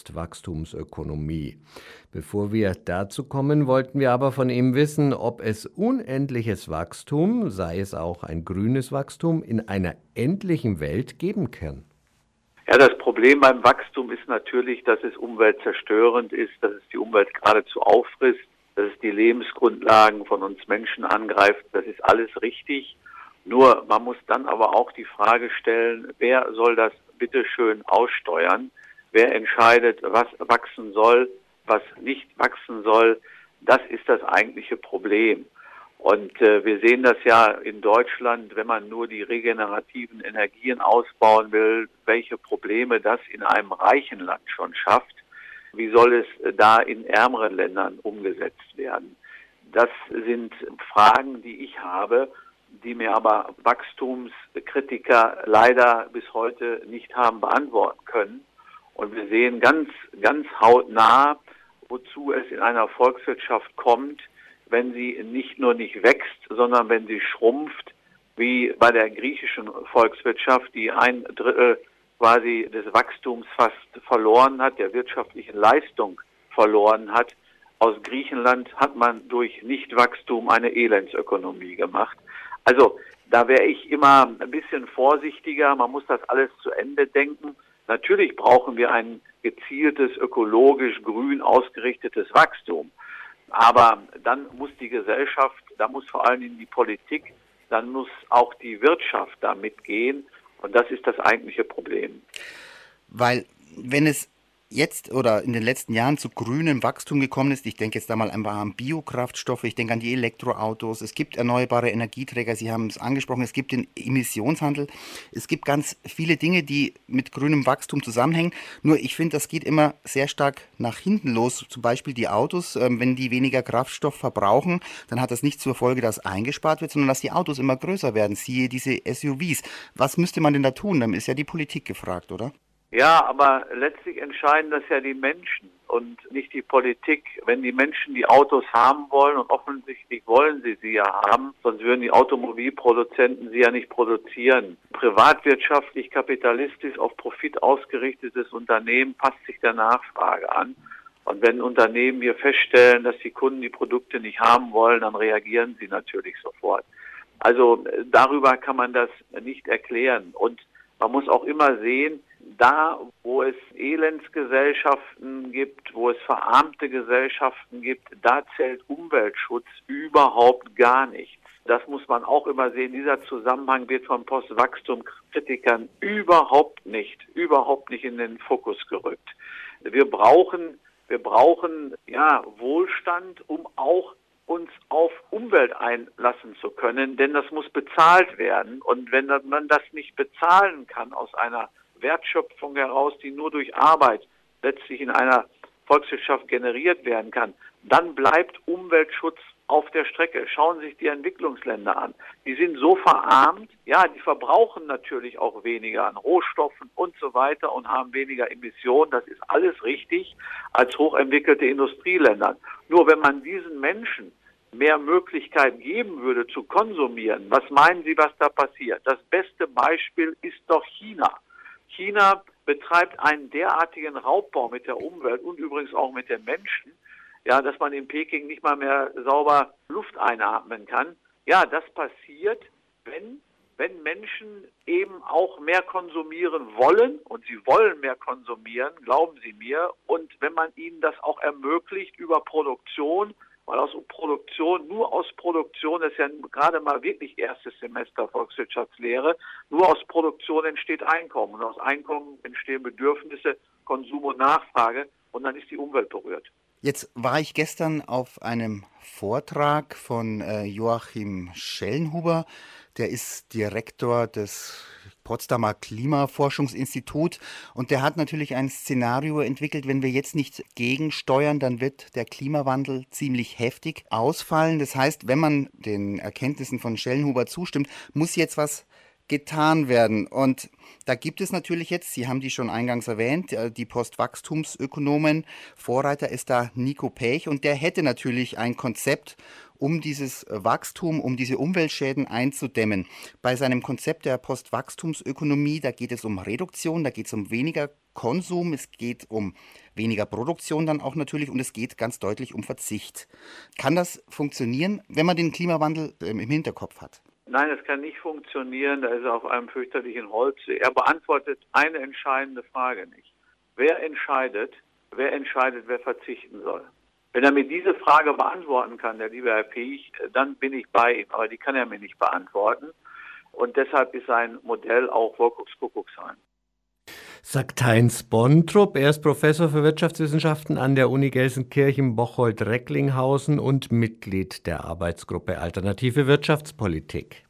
Postwachstumsökonomie. Bevor wir dazu kommen, wollten wir aber von ihm wissen, ob es unendliches Wachstum, sei es auch ein grünes Wachstum, in einer endlichen Welt geben kann. Ja, das Problem beim Wachstum ist natürlich, dass es umweltzerstörend ist, dass es die Umwelt geradezu auffrisst, dass es die Lebensgrundlagen von uns Menschen angreift. Das ist alles richtig. Nur man muss dann aber auch die Frage stellen, wer soll das bitteschön aussteuern? Wer entscheidet, was wachsen soll, was nicht wachsen soll? Das ist das eigentliche Problem. Und äh, wir sehen das ja in Deutschland, wenn man nur die regenerativen Energien ausbauen will, welche Probleme das in einem reichen Land schon schafft. Wie soll es äh, da in ärmeren Ländern umgesetzt werden? Das sind Fragen, die ich habe, die mir aber Wachstumskritiker leider bis heute nicht haben beantworten können. Und wir sehen ganz, ganz hautnah, wozu es in einer Volkswirtschaft kommt, wenn sie nicht nur nicht wächst, sondern wenn sie schrumpft, wie bei der griechischen Volkswirtschaft, die ein Drittel quasi des Wachstums fast verloren hat, der wirtschaftlichen Leistung verloren hat. Aus Griechenland hat man durch Nichtwachstum eine Elendsökonomie gemacht. Also da wäre ich immer ein bisschen vorsichtiger. Man muss das alles zu Ende denken. Natürlich brauchen wir ein gezieltes, ökologisch grün ausgerichtetes Wachstum. Aber dann muss die Gesellschaft, da muss vor allen Dingen die Politik, dann muss auch die Wirtschaft da mitgehen. Und das ist das eigentliche Problem. Weil wenn es jetzt oder in den letzten Jahren zu grünem Wachstum gekommen ist, ich denke jetzt da mal einfach an Biokraftstoffe, ich denke an die Elektroautos, es gibt erneuerbare Energieträger, Sie haben es angesprochen, es gibt den Emissionshandel, es gibt ganz viele Dinge, die mit grünem Wachstum zusammenhängen, nur ich finde, das geht immer sehr stark nach hinten los, zum Beispiel die Autos, ähm, wenn die weniger Kraftstoff verbrauchen, dann hat das nicht zur Folge, dass eingespart wird, sondern dass die Autos immer größer werden, siehe diese S U Vs. Was müsste man denn da tun? Dann ist ja die Politik gefragt, oder? Ja, aber letztlich entscheiden das ja die Menschen und nicht die Politik. Wenn die Menschen die Autos haben wollen, und offensichtlich wollen sie sie ja haben, sonst würden die Automobilproduzenten sie ja nicht produzieren. Privatwirtschaftlich, kapitalistisch, auf Profit ausgerichtetes Unternehmen passt sich der Nachfrage an. Und wenn Unternehmen hier feststellen, dass die Kunden die Produkte nicht haben wollen, dann reagieren sie natürlich sofort. Also darüber kann man das nicht erklären. Und man muss auch immer sehen, da, wo es Elendsgesellschaften gibt, wo es verarmte Gesellschaften gibt, da zählt Umweltschutz überhaupt gar nichts. Das muss man auch immer sehen. Dieser Zusammenhang wird von Postwachstumkritikern überhaupt nicht, überhaupt nicht in den Fokus gerückt. Wir brauchen, wir brauchen, ja, Wohlstand, um auch uns auf Umwelt einlassen zu können, denn das muss bezahlt werden. Und wenn man das nicht bezahlen kann aus einer Wertschöpfung heraus, die nur durch Arbeit letztlich in einer Volkswirtschaft generiert werden kann, dann bleibt Umweltschutz auf der Strecke. Schauen Sie sich die Entwicklungsländer an. Die sind so verarmt, ja, die verbrauchen natürlich auch weniger an Rohstoffen und so weiter und haben weniger Emissionen. Das ist alles richtig als hochentwickelte Industrieländer. Nur wenn man diesen Menschen mehr Möglichkeiten geben würde zu konsumieren, was meinen Sie, was da passiert? Das beste Beispiel ist doch China. China betreibt einen derartigen Raubbau mit der Umwelt und übrigens auch mit den Menschen, ja, dass man in Peking nicht mal mehr sauber Luft einatmen kann. Ja, das passiert, wenn, wenn Menschen eben auch mehr konsumieren wollen, und sie wollen mehr konsumieren, glauben Sie mir, und wenn man ihnen das auch ermöglicht über Produktion, weil aus Produktion, nur aus Produktion, das ist ja gerade mal wirklich erstes Semester Volkswirtschaftslehre, nur aus Produktion entsteht Einkommen und aus Einkommen entstehen Bedürfnisse, Konsum und Nachfrage und dann ist die Umwelt berührt. Jetzt war ich gestern auf einem Vortrag von äh, Joachim Schellenhuber, der ist Direktor des Potsdamer Klimaforschungsinstitut und der hat natürlich ein Szenario entwickelt, wenn wir jetzt nicht gegensteuern, dann wird der Klimawandel ziemlich heftig ausfallen. Das heißt, wenn man den Erkenntnissen von Schellenhuber zustimmt, muss jetzt was getan werden. Und da gibt es natürlich jetzt, Sie haben die schon eingangs erwähnt, die Postwachstumsökonomen. Vorreiter ist da Nico Pech und der hätte natürlich ein Konzept, um dieses Wachstum, um diese Umweltschäden einzudämmen. Bei seinem Konzept der Postwachstumsökonomie, da geht es um Reduktion, da geht es um weniger Konsum, es geht um weniger Produktion dann auch natürlich und es geht ganz deutlich um Verzicht. Kann das funktionieren, wenn man den Klimawandel im Hinterkopf hat? Nein, es kann nicht funktionieren, da ist er auf einem fürchterlichen Holzweg. Er beantwortet eine entscheidende Frage nicht. Wer entscheidet, wer entscheidet, wer verzichten soll? Wenn er mir diese Frage beantworten kann, der liebe Herr Piech, dann bin ich bei ihm, aber die kann er mir nicht beantworten. Und deshalb ist sein Modell auch Wolkuckskuckucksheim. Sagt Heinz Bontrup, er ist Professor für Wirtschaftswissenschaften an der Uni Gelsenkirchen-Bocholt-Recklinghausen und Mitglied der Arbeitsgruppe Alternative Wirtschaftspolitik.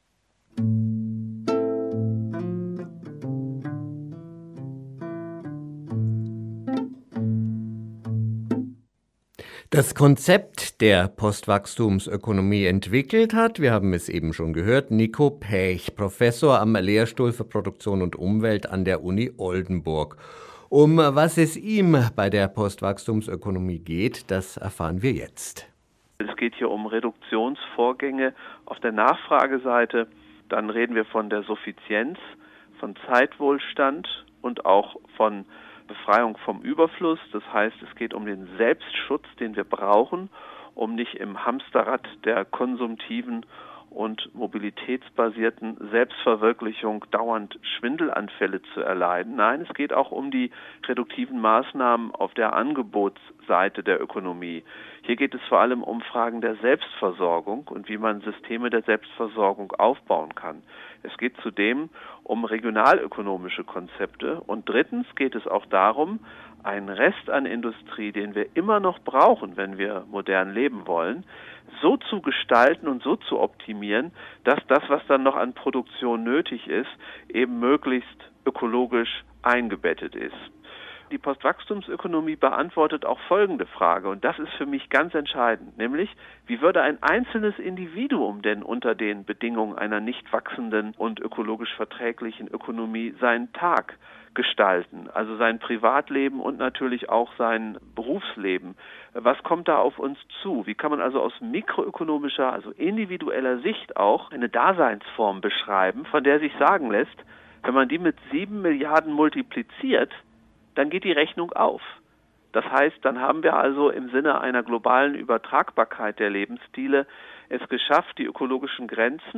Das Konzept der Postwachstumsökonomie entwickelt hat, wir haben es eben schon gehört, Nico Pech, Professor am Lehrstuhl für Produktion und Umwelt an der Uni Oldenburg. Um was es ihm bei der Postwachstumsökonomie geht, das erfahren wir jetzt. Es geht hier um Reduktionsvorgänge auf der Nachfrageseite. Dann reden wir von der Suffizienz, von Zeitwohlstand und auch von Befreiung vom Überfluss. Das heißt, es geht um den Selbstschutz, den wir brauchen, um nicht im Hamsterrad der konsumtiven und mobilitätsbasierten Selbstverwirklichung dauernd Schwindelanfälle zu erleiden. Nein, es geht auch um die reduktiven Maßnahmen auf der Angebotsseite der Ökonomie. Hier geht es vor allem um Fragen der Selbstversorgung und wie man Systeme der Selbstversorgung aufbauen kann. Es geht zudem um regionalökonomische Konzepte. Und drittens geht es auch darum, einen Rest an Industrie, den wir immer noch brauchen, wenn wir modern leben wollen, so zu gestalten und so zu optimieren, dass das, was dann noch an Produktion nötig ist, eben möglichst ökologisch eingebettet ist. Die Postwachstumsökonomie beantwortet auch folgende Frage, und das ist für mich ganz entscheidend, nämlich, wie würde ein einzelnes Individuum denn unter den Bedingungen einer nicht wachsenden und ökologisch verträglichen Ökonomie seinen Tag gestalten, also sein Privatleben und natürlich auch sein Berufsleben. Was kommt da auf uns zu? Wie kann man also aus mikroökonomischer, also individueller Sicht auch eine Daseinsform beschreiben, von der sich sagen lässt, wenn man die mit sieben Milliarden multipliziert, dann geht die Rechnung auf. Das heißt, dann haben wir also im Sinne einer globalen Übertragbarkeit der Lebensstile es geschafft, die ökologischen Grenzen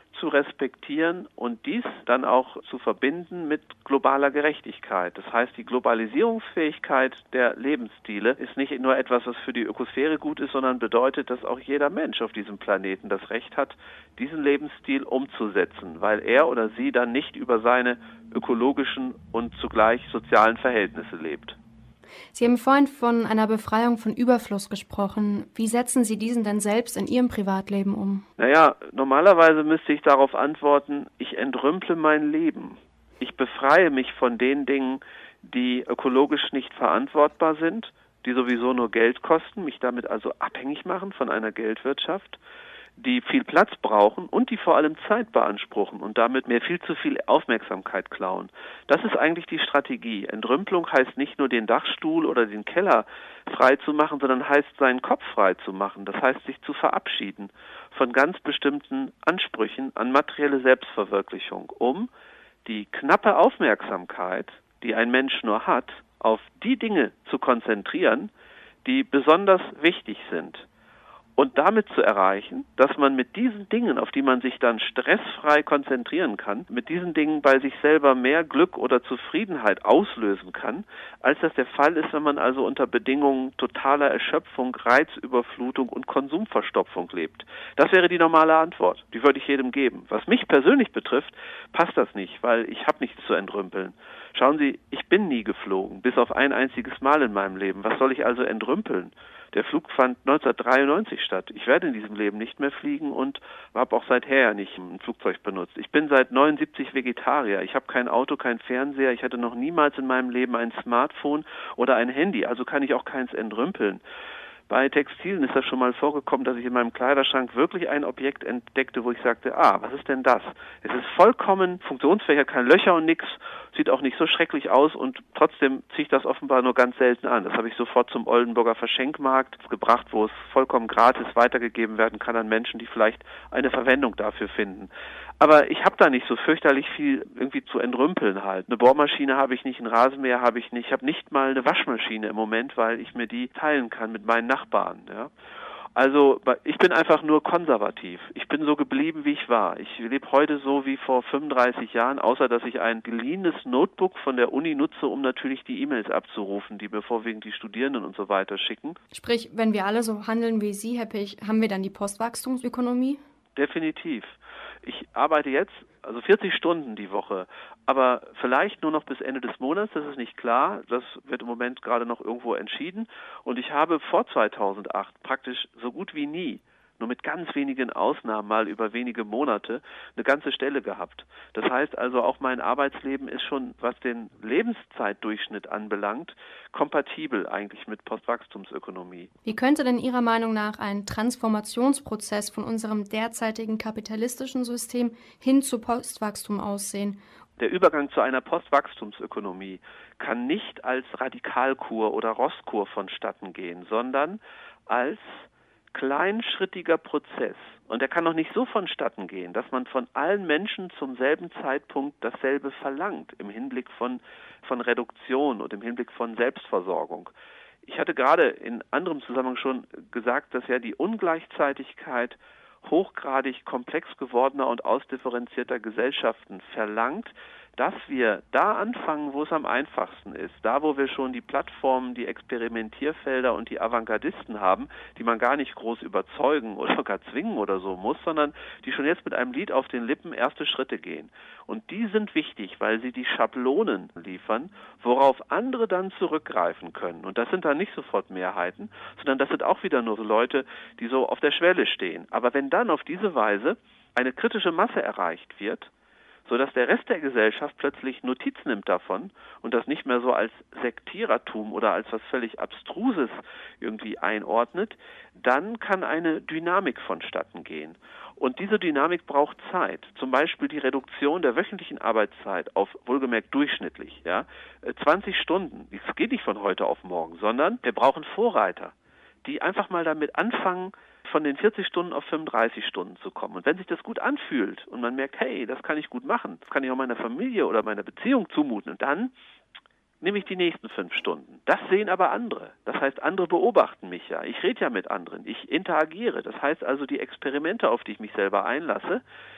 zu respektieren und dies dann auch zu verbinden mit globaler Gerechtigkeit. Das heißt, die Globalisierungsfähigkeit der Lebensstile ist nicht nur etwas, was für die Ökosphäre gut ist, sondern bedeutet, dass auch jeder Mensch auf diesem Planeten das Recht hat, diesen Lebensstil umzusetzen, weil er oder sie dann nicht über seine ökologischen und zugleich sozialen Verhältnisse lebt. Sie haben vorhin von einer Befreiung von Überfluss gesprochen. Wie setzen Sie diesen denn selbst in Ihrem Privatleben um? Naja, normalerweise müsste ich darauf antworten, ich entrümple mein Leben. Ich befreie mich von den Dingen, die ökologisch nicht verantwortbar sind, die sowieso nur Geld kosten, mich damit also abhängig machen von einer Geldwirtschaft, die viel Platz brauchen und die vor allem Zeit beanspruchen und damit mir viel zu viel Aufmerksamkeit klauen. Das ist eigentlich die Strategie. Entrümpelung heißt nicht nur den Dachstuhl oder den Keller frei zu machen, sondern heißt, seinen Kopf frei zu machen. Das heißt, sich zu verabschieden von ganz bestimmten Ansprüchen an materielle Selbstverwirklichung, um die knappe Aufmerksamkeit, die ein Mensch nur hat, auf die Dinge zu konzentrieren, die besonders wichtig sind. Und damit zu erreichen, dass man mit diesen Dingen, auf die man sich dann stressfrei konzentrieren kann, mit diesen Dingen bei sich selber mehr Glück oder Zufriedenheit auslösen kann, als das der Fall ist, wenn man also unter Bedingungen totaler Erschöpfung, Reizüberflutung und Konsumverstopfung lebt. Das wäre die normale Antwort. Die würde ich jedem geben. Was mich persönlich betrifft, passt das nicht, weil ich habe nichts zu entrümpeln. Schauen Sie, ich bin nie geflogen, bis auf ein einziges Mal in meinem Leben. Was soll ich also entrümpeln? Der Flug fand neunzehnhundertdreiundneunzig statt. Ich werde in diesem Leben nicht mehr fliegen und habe auch seither nicht ein Flugzeug benutzt. Ich bin seit neunundsiebzig Vegetarier. Ich habe kein Auto, kein Fernseher. Ich hatte noch niemals in meinem Leben ein Smartphone oder ein Handy. Also kann ich auch keins entrümpeln. Bei Textilien ist das schon mal vorgekommen, dass ich in meinem Kleiderschrank wirklich ein Objekt entdeckte, wo ich sagte, ah, was ist denn das? Es ist vollkommen funktionsfähig, hat keine Löcher und nix, sieht auch nicht so schrecklich aus und trotzdem ziehe ich das offenbar nur ganz selten an. Das habe ich sofort zum Oldenburger Verschenkmarkt gebracht, wo es vollkommen gratis weitergegeben werden kann an Menschen, die vielleicht eine Verwendung dafür finden. Aber ich habe da nicht so fürchterlich viel irgendwie zu entrümpeln halt. Eine Bohrmaschine habe ich nicht, ein Rasenmäher habe ich nicht. Ich habe nicht mal eine Waschmaschine im Moment, weil ich mir die teilen kann mit meinen Nachbarn. Ja. Also ich bin einfach nur konservativ. Ich bin so geblieben, wie ich war. Ich lebe heute so wie vor fünfunddreißig Jahren, außer dass ich ein geliehenes Notebook von der Uni nutze, um natürlich die E-Mails abzurufen, die mir vorwiegend die Studierenden und so weiter schicken. Sprich, wenn wir alle so handeln wie Sie, Herr Pech, haben wir dann die Postwachstumsökonomie? Definitiv. Ich arbeite jetzt also vierzig Stunden die Woche, aber vielleicht nur noch bis Ende des Monats, das ist nicht klar, das wird im Moment gerade noch irgendwo entschieden und ich habe vor zweitausendacht praktisch so gut wie nie, nur mit ganz wenigen Ausnahmen mal über wenige Monate, eine ganze Stelle gehabt. Das heißt also, auch mein Arbeitsleben ist schon, was den Lebenszeitdurchschnitt anbelangt, kompatibel eigentlich mit Postwachstumsökonomie. Wie könnte denn Ihrer Meinung nach ein Transformationsprozess von unserem derzeitigen kapitalistischen System hin zu Postwachstum aussehen? Der Übergang zu einer Postwachstumsökonomie kann nicht als Radikalkur oder Rostkur vonstatten gehen, sondern als kleinschrittiger Prozess. Und er kann noch nicht so vonstatten gehen, dass man von allen Menschen zum selben Zeitpunkt dasselbe verlangt im Hinblick von, von Reduktion und im Hinblick von Selbstversorgung. Ich hatte gerade in anderem Zusammenhang schon gesagt, dass ja die Ungleichzeitigkeit hochgradig komplex gewordener und ausdifferenzierter Gesellschaften verlangt, dass wir da anfangen, wo es am einfachsten ist, da wo wir schon die Plattformen, die Experimentierfelder und die Avantgardisten haben, die man gar nicht groß überzeugen oder gar zwingen oder so muss, sondern die schon jetzt mit einem Lied auf den Lippen erste Schritte gehen. Und die sind wichtig, weil sie die Schablonen liefern, worauf andere dann zurückgreifen können. Und das sind dann nicht sofort Mehrheiten, sondern das sind auch wieder nur so Leute, die so auf der Schwelle stehen. Aber wenn dann auf diese Weise eine kritische Masse erreicht wird, sodass der Rest der Gesellschaft plötzlich Notiz nimmt davon und das nicht mehr so als Sektierertum oder als was völlig Abstruses irgendwie einordnet, dann kann eine Dynamik vonstatten gehen. Und diese Dynamik braucht Zeit. Zum Beispiel die Reduktion der wöchentlichen Arbeitszeit auf, wohlgemerkt durchschnittlich, ja, zwanzig Stunden. Das geht nicht von heute auf morgen, sondern wir brauchen Vorreiter, die einfach mal damit anfangen, von den vierzig Stunden auf fünfunddreißig Stunden zu kommen. Und wenn sich das gut anfühlt und man merkt, hey, das kann ich gut machen, das kann ich auch meiner Familie oder meiner Beziehung zumuten, und dann nehme ich die nächsten fünf Stunden. Das sehen aber andere. Das heißt, andere beobachten mich ja. Ich rede ja mit anderen. Ich interagiere. Das heißt also, die Experimente, auf die ich mich selber einlasse,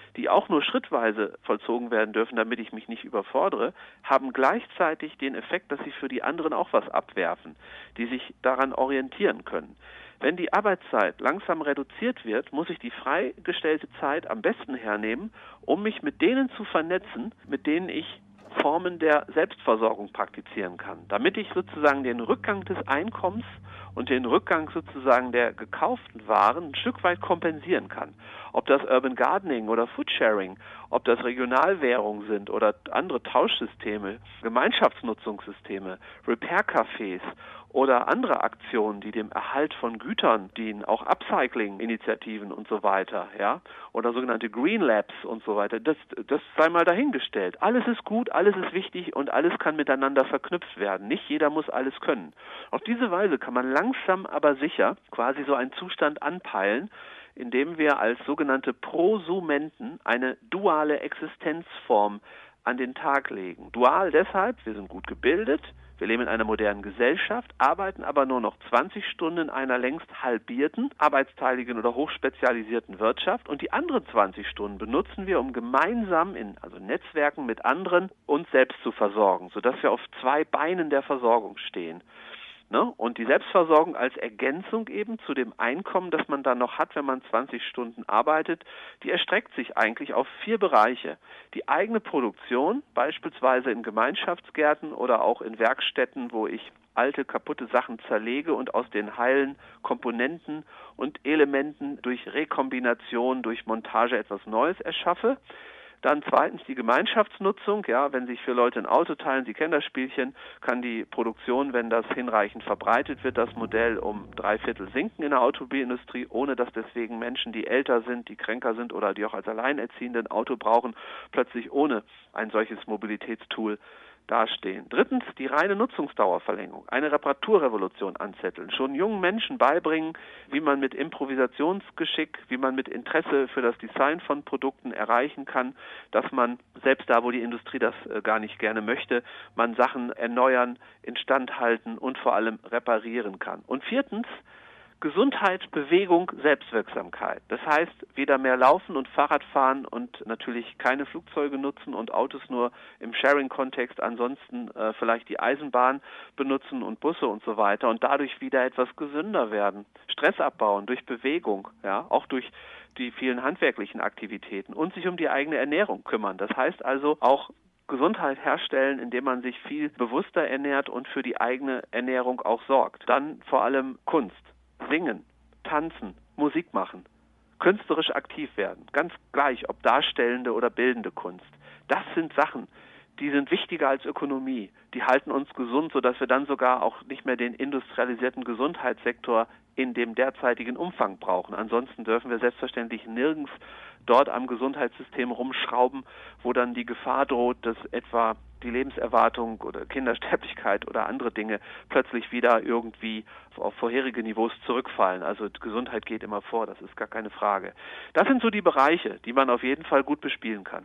die auch nur schrittweise vollzogen werden dürfen, damit ich mich nicht überfordere, haben gleichzeitig den Effekt, dass sie für die anderen auch was abwerfen, die sich daran orientieren können. Wenn die Arbeitszeit langsam reduziert wird, muss ich die freigestellte Zeit am besten hernehmen, um mich mit denen zu vernetzen, mit denen ich Formen der Selbstversorgung praktizieren kann, damit ich sozusagen den Rückgang des Einkommens und den Rückgang sozusagen der gekauften Waren ein Stück weit kompensieren kann. Ob das Urban Gardening oder Foodsharing, ob das Regionalwährungen sind oder andere Tauschsysteme, Gemeinschaftsnutzungssysteme, Repair-Cafés oder andere Aktionen, die dem Erhalt von Gütern dienen, auch Upcycling-Initiativen und so weiter, ja, oder sogenannte Green Labs und so weiter, das, das sei mal dahingestellt. Alles ist gut, alles ist wichtig und alles kann miteinander verknüpft werden. Nicht jeder muss alles können. Auf diese Weise kann man langsam aber sicher quasi so einen Zustand anpeilen, indem wir als sogenannte Prosumenten eine duale Existenzform an den Tag legen. Dual deshalb, wir sind gut gebildet, wir leben in einer modernen Gesellschaft, arbeiten aber nur noch zwanzig Stunden in einer längst halbierten, arbeitsteiligen oder hochspezialisierten Wirtschaft und die anderen zwanzig Stunden benutzen wir, um gemeinsam in also Netzwerken mit anderen uns selbst zu versorgen, sodass wir auf zwei Beinen der Versorgung stehen. Ne? Und die Selbstversorgung als Ergänzung eben zu dem Einkommen, das man dann noch hat, wenn man zwanzig Stunden arbeitet, die erstreckt sich eigentlich auf vier Bereiche. Die eigene Produktion, beispielsweise in Gemeinschaftsgärten oder auch in Werkstätten, wo ich alte, kaputte Sachen zerlege und aus den heilen Komponenten und Elementen durch Rekombination, durch Montage etwas Neues erschaffe. Dann zweitens die Gemeinschaftsnutzung, ja, wenn sich vier Leute ein Auto teilen, Sie kennen das Spielchen, kann die Produktion, wenn das hinreichend verbreitet wird, das Modell um drei Viertel sinken in der Automobilindustrie, ohne dass deswegen Menschen, die älter sind, die kränker sind oder die auch als Alleinerziehende ein Auto brauchen, plötzlich ohne ein solches Mobilitätstool dastehen. Drittens die reine Nutzungsdauerverlängerung, eine Reparaturrevolution anzetteln, schon jungen Menschen beibringen, wie man mit Improvisationsgeschick, wie man mit Interesse für das Design von Produkten erreichen kann, dass man, selbst da, wo die Industrie das äh, gar nicht gerne möchte, man Sachen erneuern, instand halten und vor allem reparieren kann. Und viertens, Gesundheit, Bewegung, Selbstwirksamkeit. Das heißt, wieder mehr laufen und Fahrrad fahren und natürlich keine Flugzeuge nutzen und Autos nur im Sharing-Kontext, ansonsten äh, vielleicht die Eisenbahn benutzen und Busse und so weiter und dadurch wieder etwas gesünder werden. Stress abbauen durch Bewegung, ja, auch durch die vielen handwerklichen Aktivitäten und sich um die eigene Ernährung kümmern. Das heißt also auch Gesundheit herstellen, indem man sich viel bewusster ernährt und für die eigene Ernährung auch sorgt. Dann vor allem Kunst. Singen, tanzen, Musik machen, künstlerisch aktiv werden, ganz gleich, ob darstellende oder bildende Kunst. Das sind Sachen, die sind wichtiger als Ökonomie. Die halten uns gesund, sodass wir dann sogar auch nicht mehr den industrialisierten Gesundheitssektor in dem derzeitigen Umfang brauchen. Ansonsten dürfen wir selbstverständlich nirgends dort am Gesundheitssystem rumschrauben, wo dann die Gefahr droht, dass etwa die Lebenserwartung oder Kindersterblichkeit oder andere Dinge plötzlich wieder irgendwie auf vorherige Niveaus zurückfallen. Also Gesundheit geht immer vor, das ist gar keine Frage. Das sind so die Bereiche, die man auf jeden Fall gut bespielen kann.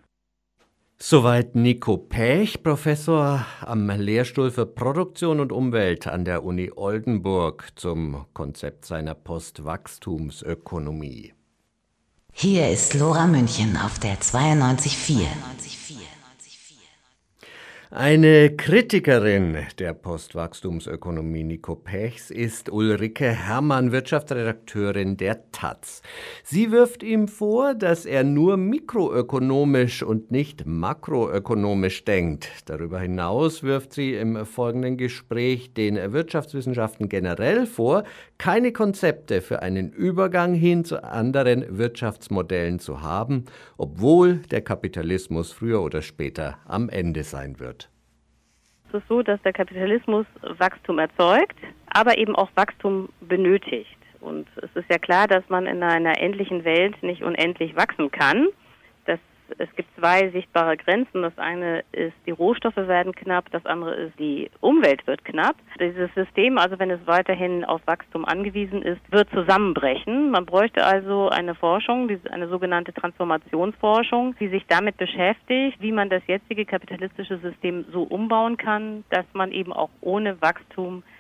Soweit Nico Pech, Professor am Lehrstuhl für Produktion und Umwelt an der Uni Oldenburg zum Konzept seiner Postwachstumsökonomie. Hier ist Lora München auf der zweiundneunzig Komma vier. Eine Kritikerin der Postwachstumsökonomie Nico Pechs ist Ulrike Herrmann, Wirtschaftsredakteurin der Taz. Sie wirft ihm vor, dass er nur mikroökonomisch und nicht makroökonomisch denkt. Darüber hinaus wirft sie im folgenden Gespräch den Wirtschaftswissenschaften generell vor, keine Konzepte für einen Übergang hin zu anderen Wirtschaftsmodellen zu haben, obwohl der Kapitalismus früher oder später am Ende sein wird. Es ist so, dass der Kapitalismus Wachstum erzeugt, aber eben auch Wachstum benötigt. Und es ist ja klar, dass man in einer endlichen Welt nicht unendlich wachsen kann. Das, es gibt zwei sichtbare Grenzen. Das eine ist, die Rohstoffe werden knapp, das andere ist, die Umwelt wird knapp. Dieses System, also wenn es weiterhin auf Wachstum angewiesen ist, wird zusammenbrechen. Man bräuchte also eine Forschung, eine sogenannte Transformationsforschung, die sich damit beschäftigt, wie man das jetzige kapitalistische System so umbauen kann, dass man eben auch ohne Wachstum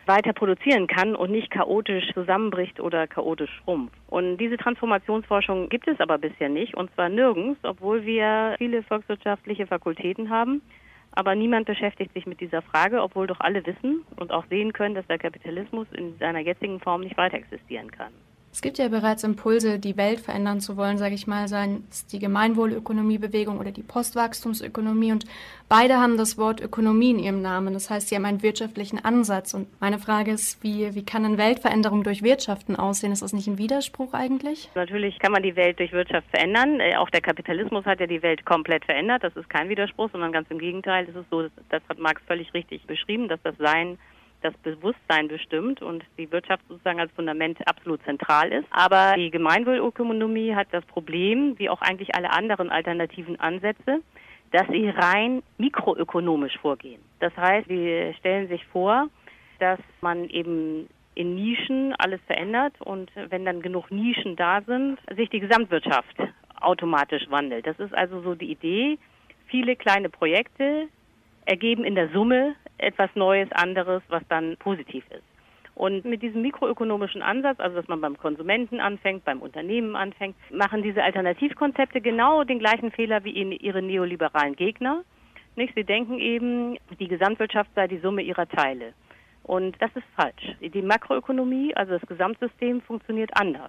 weiter produzieren kann und nicht chaotisch zusammenbricht oder chaotisch schrumpft. Und diese Transformationsforschung gibt es aber bisher nicht, und zwar nirgends, obwohl wir viele volkswirtschaftliche Fakultäten haben. Aber niemand beschäftigt sich mit dieser Frage, obwohl doch alle wissen und auch sehen können, dass der Kapitalismus in seiner jetzigen Form nicht weiter existieren kann. Es gibt ja bereits Impulse, die Welt verändern zu wollen, sage ich mal, seien es die Gemeinwohlökonomiebewegung oder die Postwachstumsökonomie. Und beide haben das Wort Ökonomie in ihrem Namen. Das heißt, sie haben einen wirtschaftlichen Ansatz. Und meine Frage ist, wie, wie kann eine Weltveränderung durch Wirtschaften aussehen? Ist das nicht ein Widerspruch eigentlich? Natürlich kann man die Welt durch Wirtschaft verändern. Auch der Kapitalismus hat ja die Welt komplett verändert. Das ist kein Widerspruch, sondern ganz im Gegenteil. Es ist so, das hat Marx völlig richtig beschrieben, dass das Sein das Bewusstsein bestimmt und die Wirtschaft sozusagen als Fundament absolut zentral ist. Aber die Gemeinwohlökonomie hat das Problem, wie auch eigentlich alle anderen alternativen Ansätze, dass sie rein mikroökonomisch vorgehen. Das heißt, sie stellen sich vor, dass man eben in Nischen alles verändert und wenn dann genug Nischen da sind, sich die Gesamtwirtschaft automatisch wandelt. Das ist also so die Idee. Viele kleine Projekte ergeben in der Summe etwas Neues, anderes, was dann positiv ist. Und mit diesem mikroökonomischen Ansatz, also dass man beim Konsumenten anfängt, beim Unternehmen anfängt, machen diese Alternativkonzepte genau den gleichen Fehler wie ihre neoliberalen Gegner. Nicht? Sie denken eben, die Gesamtwirtschaft sei die Summe ihrer Teile. Und das ist falsch. Die Makroökonomie, also das Gesamtsystem, funktioniert anders.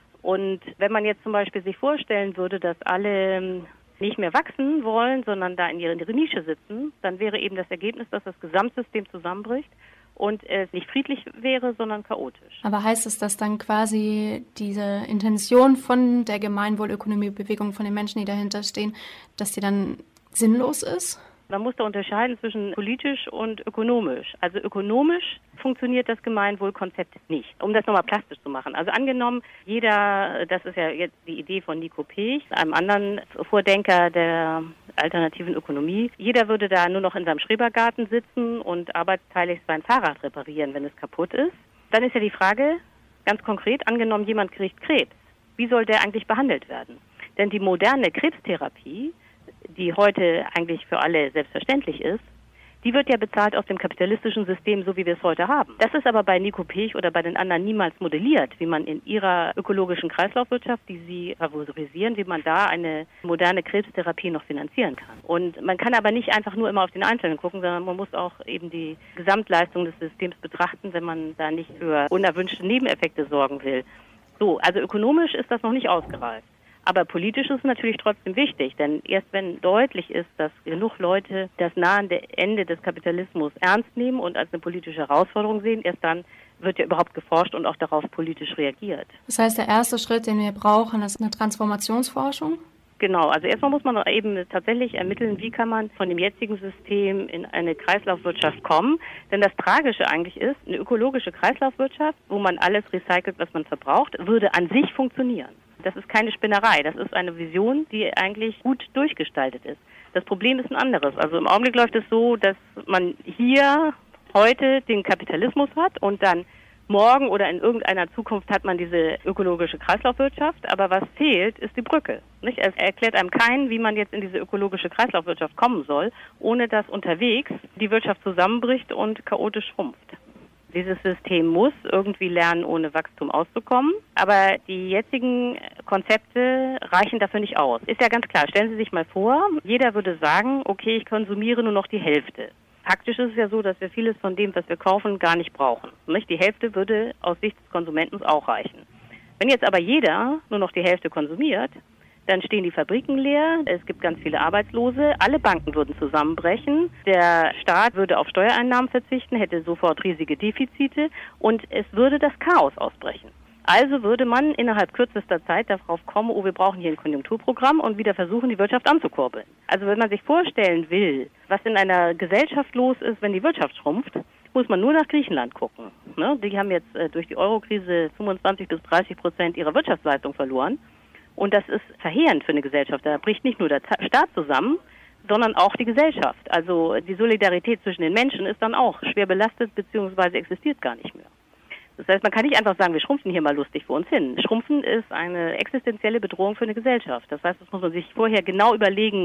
Und wenn man jetzt zum Beispiel sich vorstellen würde, dass alle nicht mehr wachsen wollen, sondern da in ihrer Nische sitzen, dann wäre eben das Ergebnis, dass das Gesamtsystem zusammenbricht und es nicht friedlich wäre, sondern chaotisch. Aber heißt es, dass dann quasi diese Intention von der Gemeinwohlökonomiebewegung, von den Menschen, die dahinter stehen, dass die dann sinnlos ist? Man muss da unterscheiden zwischen politisch und ökonomisch. Also ökonomisch funktioniert das Gemeinwohlkonzept nicht, um das nochmal plastisch zu machen. Also angenommen, jeder, das ist ja jetzt die Idee von Nico Pech, einem anderen Vordenker der alternativen Ökonomie, jeder würde da nur noch in seinem Schrebergarten sitzen und arbeitsteilig sein Fahrrad reparieren, wenn es kaputt ist. Dann ist ja die Frage, ganz konkret, angenommen, jemand kriegt Krebs. Wie soll der eigentlich behandelt werden? Denn die moderne Krebstherapie, die heute eigentlich für alle selbstverständlich ist, die wird ja bezahlt aus dem kapitalistischen System, so wie wir es heute haben. Das ist aber bei Nico Pech oder bei den anderen niemals modelliert, wie man in ihrer ökologischen Kreislaufwirtschaft, die sie favorisieren, wie man da eine moderne Krebstherapie noch finanzieren kann. Und man kann aber nicht einfach nur immer auf den Einzelnen gucken, sondern man muss auch eben die Gesamtleistung des Systems betrachten, wenn man da nicht für unerwünschte Nebeneffekte sorgen will. So, also ökonomisch ist das noch nicht ausgereift. Aber politisch ist es natürlich trotzdem wichtig, denn erst wenn deutlich ist, dass genug Leute das nahende Ende des Kapitalismus ernst nehmen und als eine politische Herausforderung sehen, erst dann wird ja überhaupt geforscht und auch darauf politisch reagiert. Das heißt, der erste Schritt, den wir brauchen, ist eine Transformationsforschung? Genau, also erstmal muss man eben tatsächlich ermitteln, wie kann man von dem jetzigen System in eine Kreislaufwirtschaft kommen. Denn das Tragische eigentlich ist, eine ökologische Kreislaufwirtschaft, wo man alles recycelt, was man verbraucht, würde an sich funktionieren. Das ist keine Spinnerei, das ist eine Vision, die eigentlich gut durchgestaltet ist. Das Problem ist ein anderes. Also im Augenblick läuft es so, dass man hier heute den Kapitalismus hat und dann morgen oder in irgendeiner Zukunft hat man diese ökologische Kreislaufwirtschaft, aber was fehlt, ist die Brücke. Nicht? Es erklärt einem keinen, wie man jetzt in diese ökologische Kreislaufwirtschaft kommen soll, ohne dass unterwegs die Wirtschaft zusammenbricht und chaotisch schrumpft. Dieses System muss irgendwie lernen, ohne Wachstum auszukommen, aber die jetzigen Konzepte reichen dafür nicht aus. Ist ja ganz klar, stellen Sie sich mal vor, jeder würde sagen, okay, ich konsumiere nur noch die Hälfte. Faktisch ist es ja so, dass wir vieles von dem, was wir kaufen, gar nicht brauchen. Nicht? Die Hälfte würde aus Sicht des Konsumenten auch reichen. Wenn jetzt aber jeder nur noch die Hälfte konsumiert, dann stehen die Fabriken leer, es gibt ganz viele Arbeitslose, alle Banken würden zusammenbrechen, der Staat würde auf Steuereinnahmen verzichten, hätte sofort riesige Defizite und es würde das Chaos ausbrechen. Also würde man innerhalb kürzester Zeit darauf kommen, oh, wir brauchen hier ein Konjunkturprogramm und wieder versuchen, die Wirtschaft anzukurbeln. Also wenn man sich vorstellen will, was in einer Gesellschaft los ist, wenn die Wirtschaft schrumpft, muss man nur nach Griechenland gucken. Ne? Die haben jetzt äh, durch die Eurokrise fünfundzwanzig bis dreißig Prozent ihrer Wirtschaftsleistung verloren. Und das ist verheerend für eine Gesellschaft. Da bricht nicht nur der Staat zusammen, sondern auch die Gesellschaft. Also die Solidarität zwischen den Menschen ist dann auch schwer belastet bzw. existiert gar nicht mehr. Das heißt, man kann nicht einfach sagen, wir schrumpfen hier mal lustig vor uns hin. Schrumpfen ist eine existenzielle Bedrohung für eine Gesellschaft. Das heißt, das muss man sich vorher genau überlegen,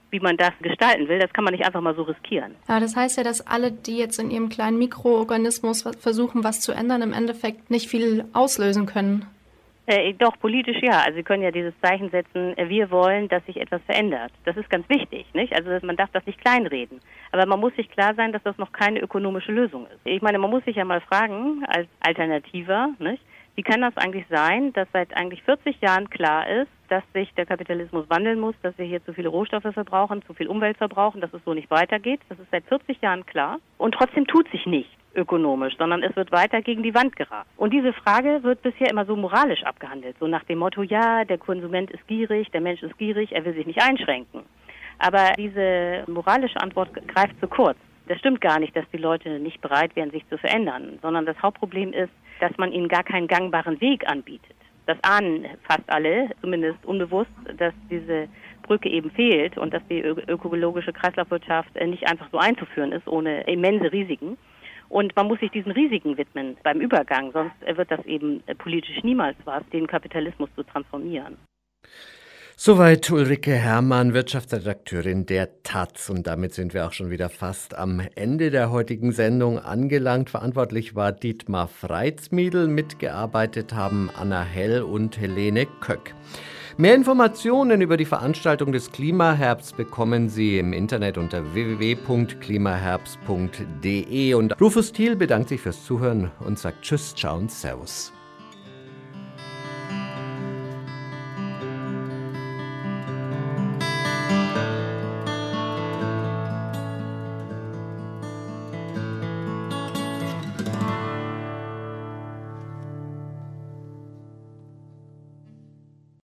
wie man das gestalten will. Das kann man nicht einfach mal so riskieren. Ja, das heißt ja, dass alle, die jetzt in ihrem kleinen Mikroorganismus versuchen, was zu ändern, im Endeffekt nicht viel auslösen können. Äh, doch, politisch ja. Also Sie können ja dieses Zeichen setzen, äh, wir wollen, dass sich etwas verändert. Das ist ganz wichtig, nicht? Also man darf das nicht kleinreden. Aber man muss sich klar sein, dass das noch keine ökonomische Lösung ist. Ich meine, man muss sich ja mal fragen, als Alternativer, nicht? Wie kann das eigentlich sein, dass seit eigentlich vierzig Jahren klar ist, dass sich der Kapitalismus wandeln muss, dass wir hier zu viele Rohstoffe verbrauchen, zu viel Umwelt verbrauchen, dass es so nicht weitergeht? Das ist seit vierzig Jahren klar. Und trotzdem tut sich nichts ökonomisch, sondern es wird weiter gegen die Wand geraten. Und diese Frage wird bisher immer so moralisch abgehandelt, so nach dem Motto, ja, der Konsument ist gierig, der Mensch ist gierig, er will sich nicht einschränken. Aber diese moralische Antwort greift zu kurz. Das stimmt gar nicht, dass die Leute nicht bereit wären, sich zu verändern, sondern das Hauptproblem ist, dass man ihnen gar keinen gangbaren Weg anbietet. Das ahnen fast alle, zumindest unbewusst, dass diese Brücke eben fehlt und dass die ökologische Kreislaufwirtschaft nicht einfach so einzuführen ist, ohne immense Risiken. Und man muss sich diesen Risiken widmen beim Übergang, sonst wird das eben politisch niemals was, den Kapitalismus zu transformieren. Soweit Ulrike Herrmann, Wirtschaftsredakteurin der Taz. Und damit sind wir auch schon wieder fast am Ende der heutigen Sendung angelangt. Verantwortlich war Dietmar Freitsmiedl, mitgearbeitet haben Anna Hell und Helene Köck. Mehr Informationen über die Veranstaltung des Klimaherbst bekommen Sie im Internet unter w w w punkt klimaherbst punkt d e. Und Rufus Thiel bedankt sich fürs Zuhören und sagt Tschüss, ciao und Servus.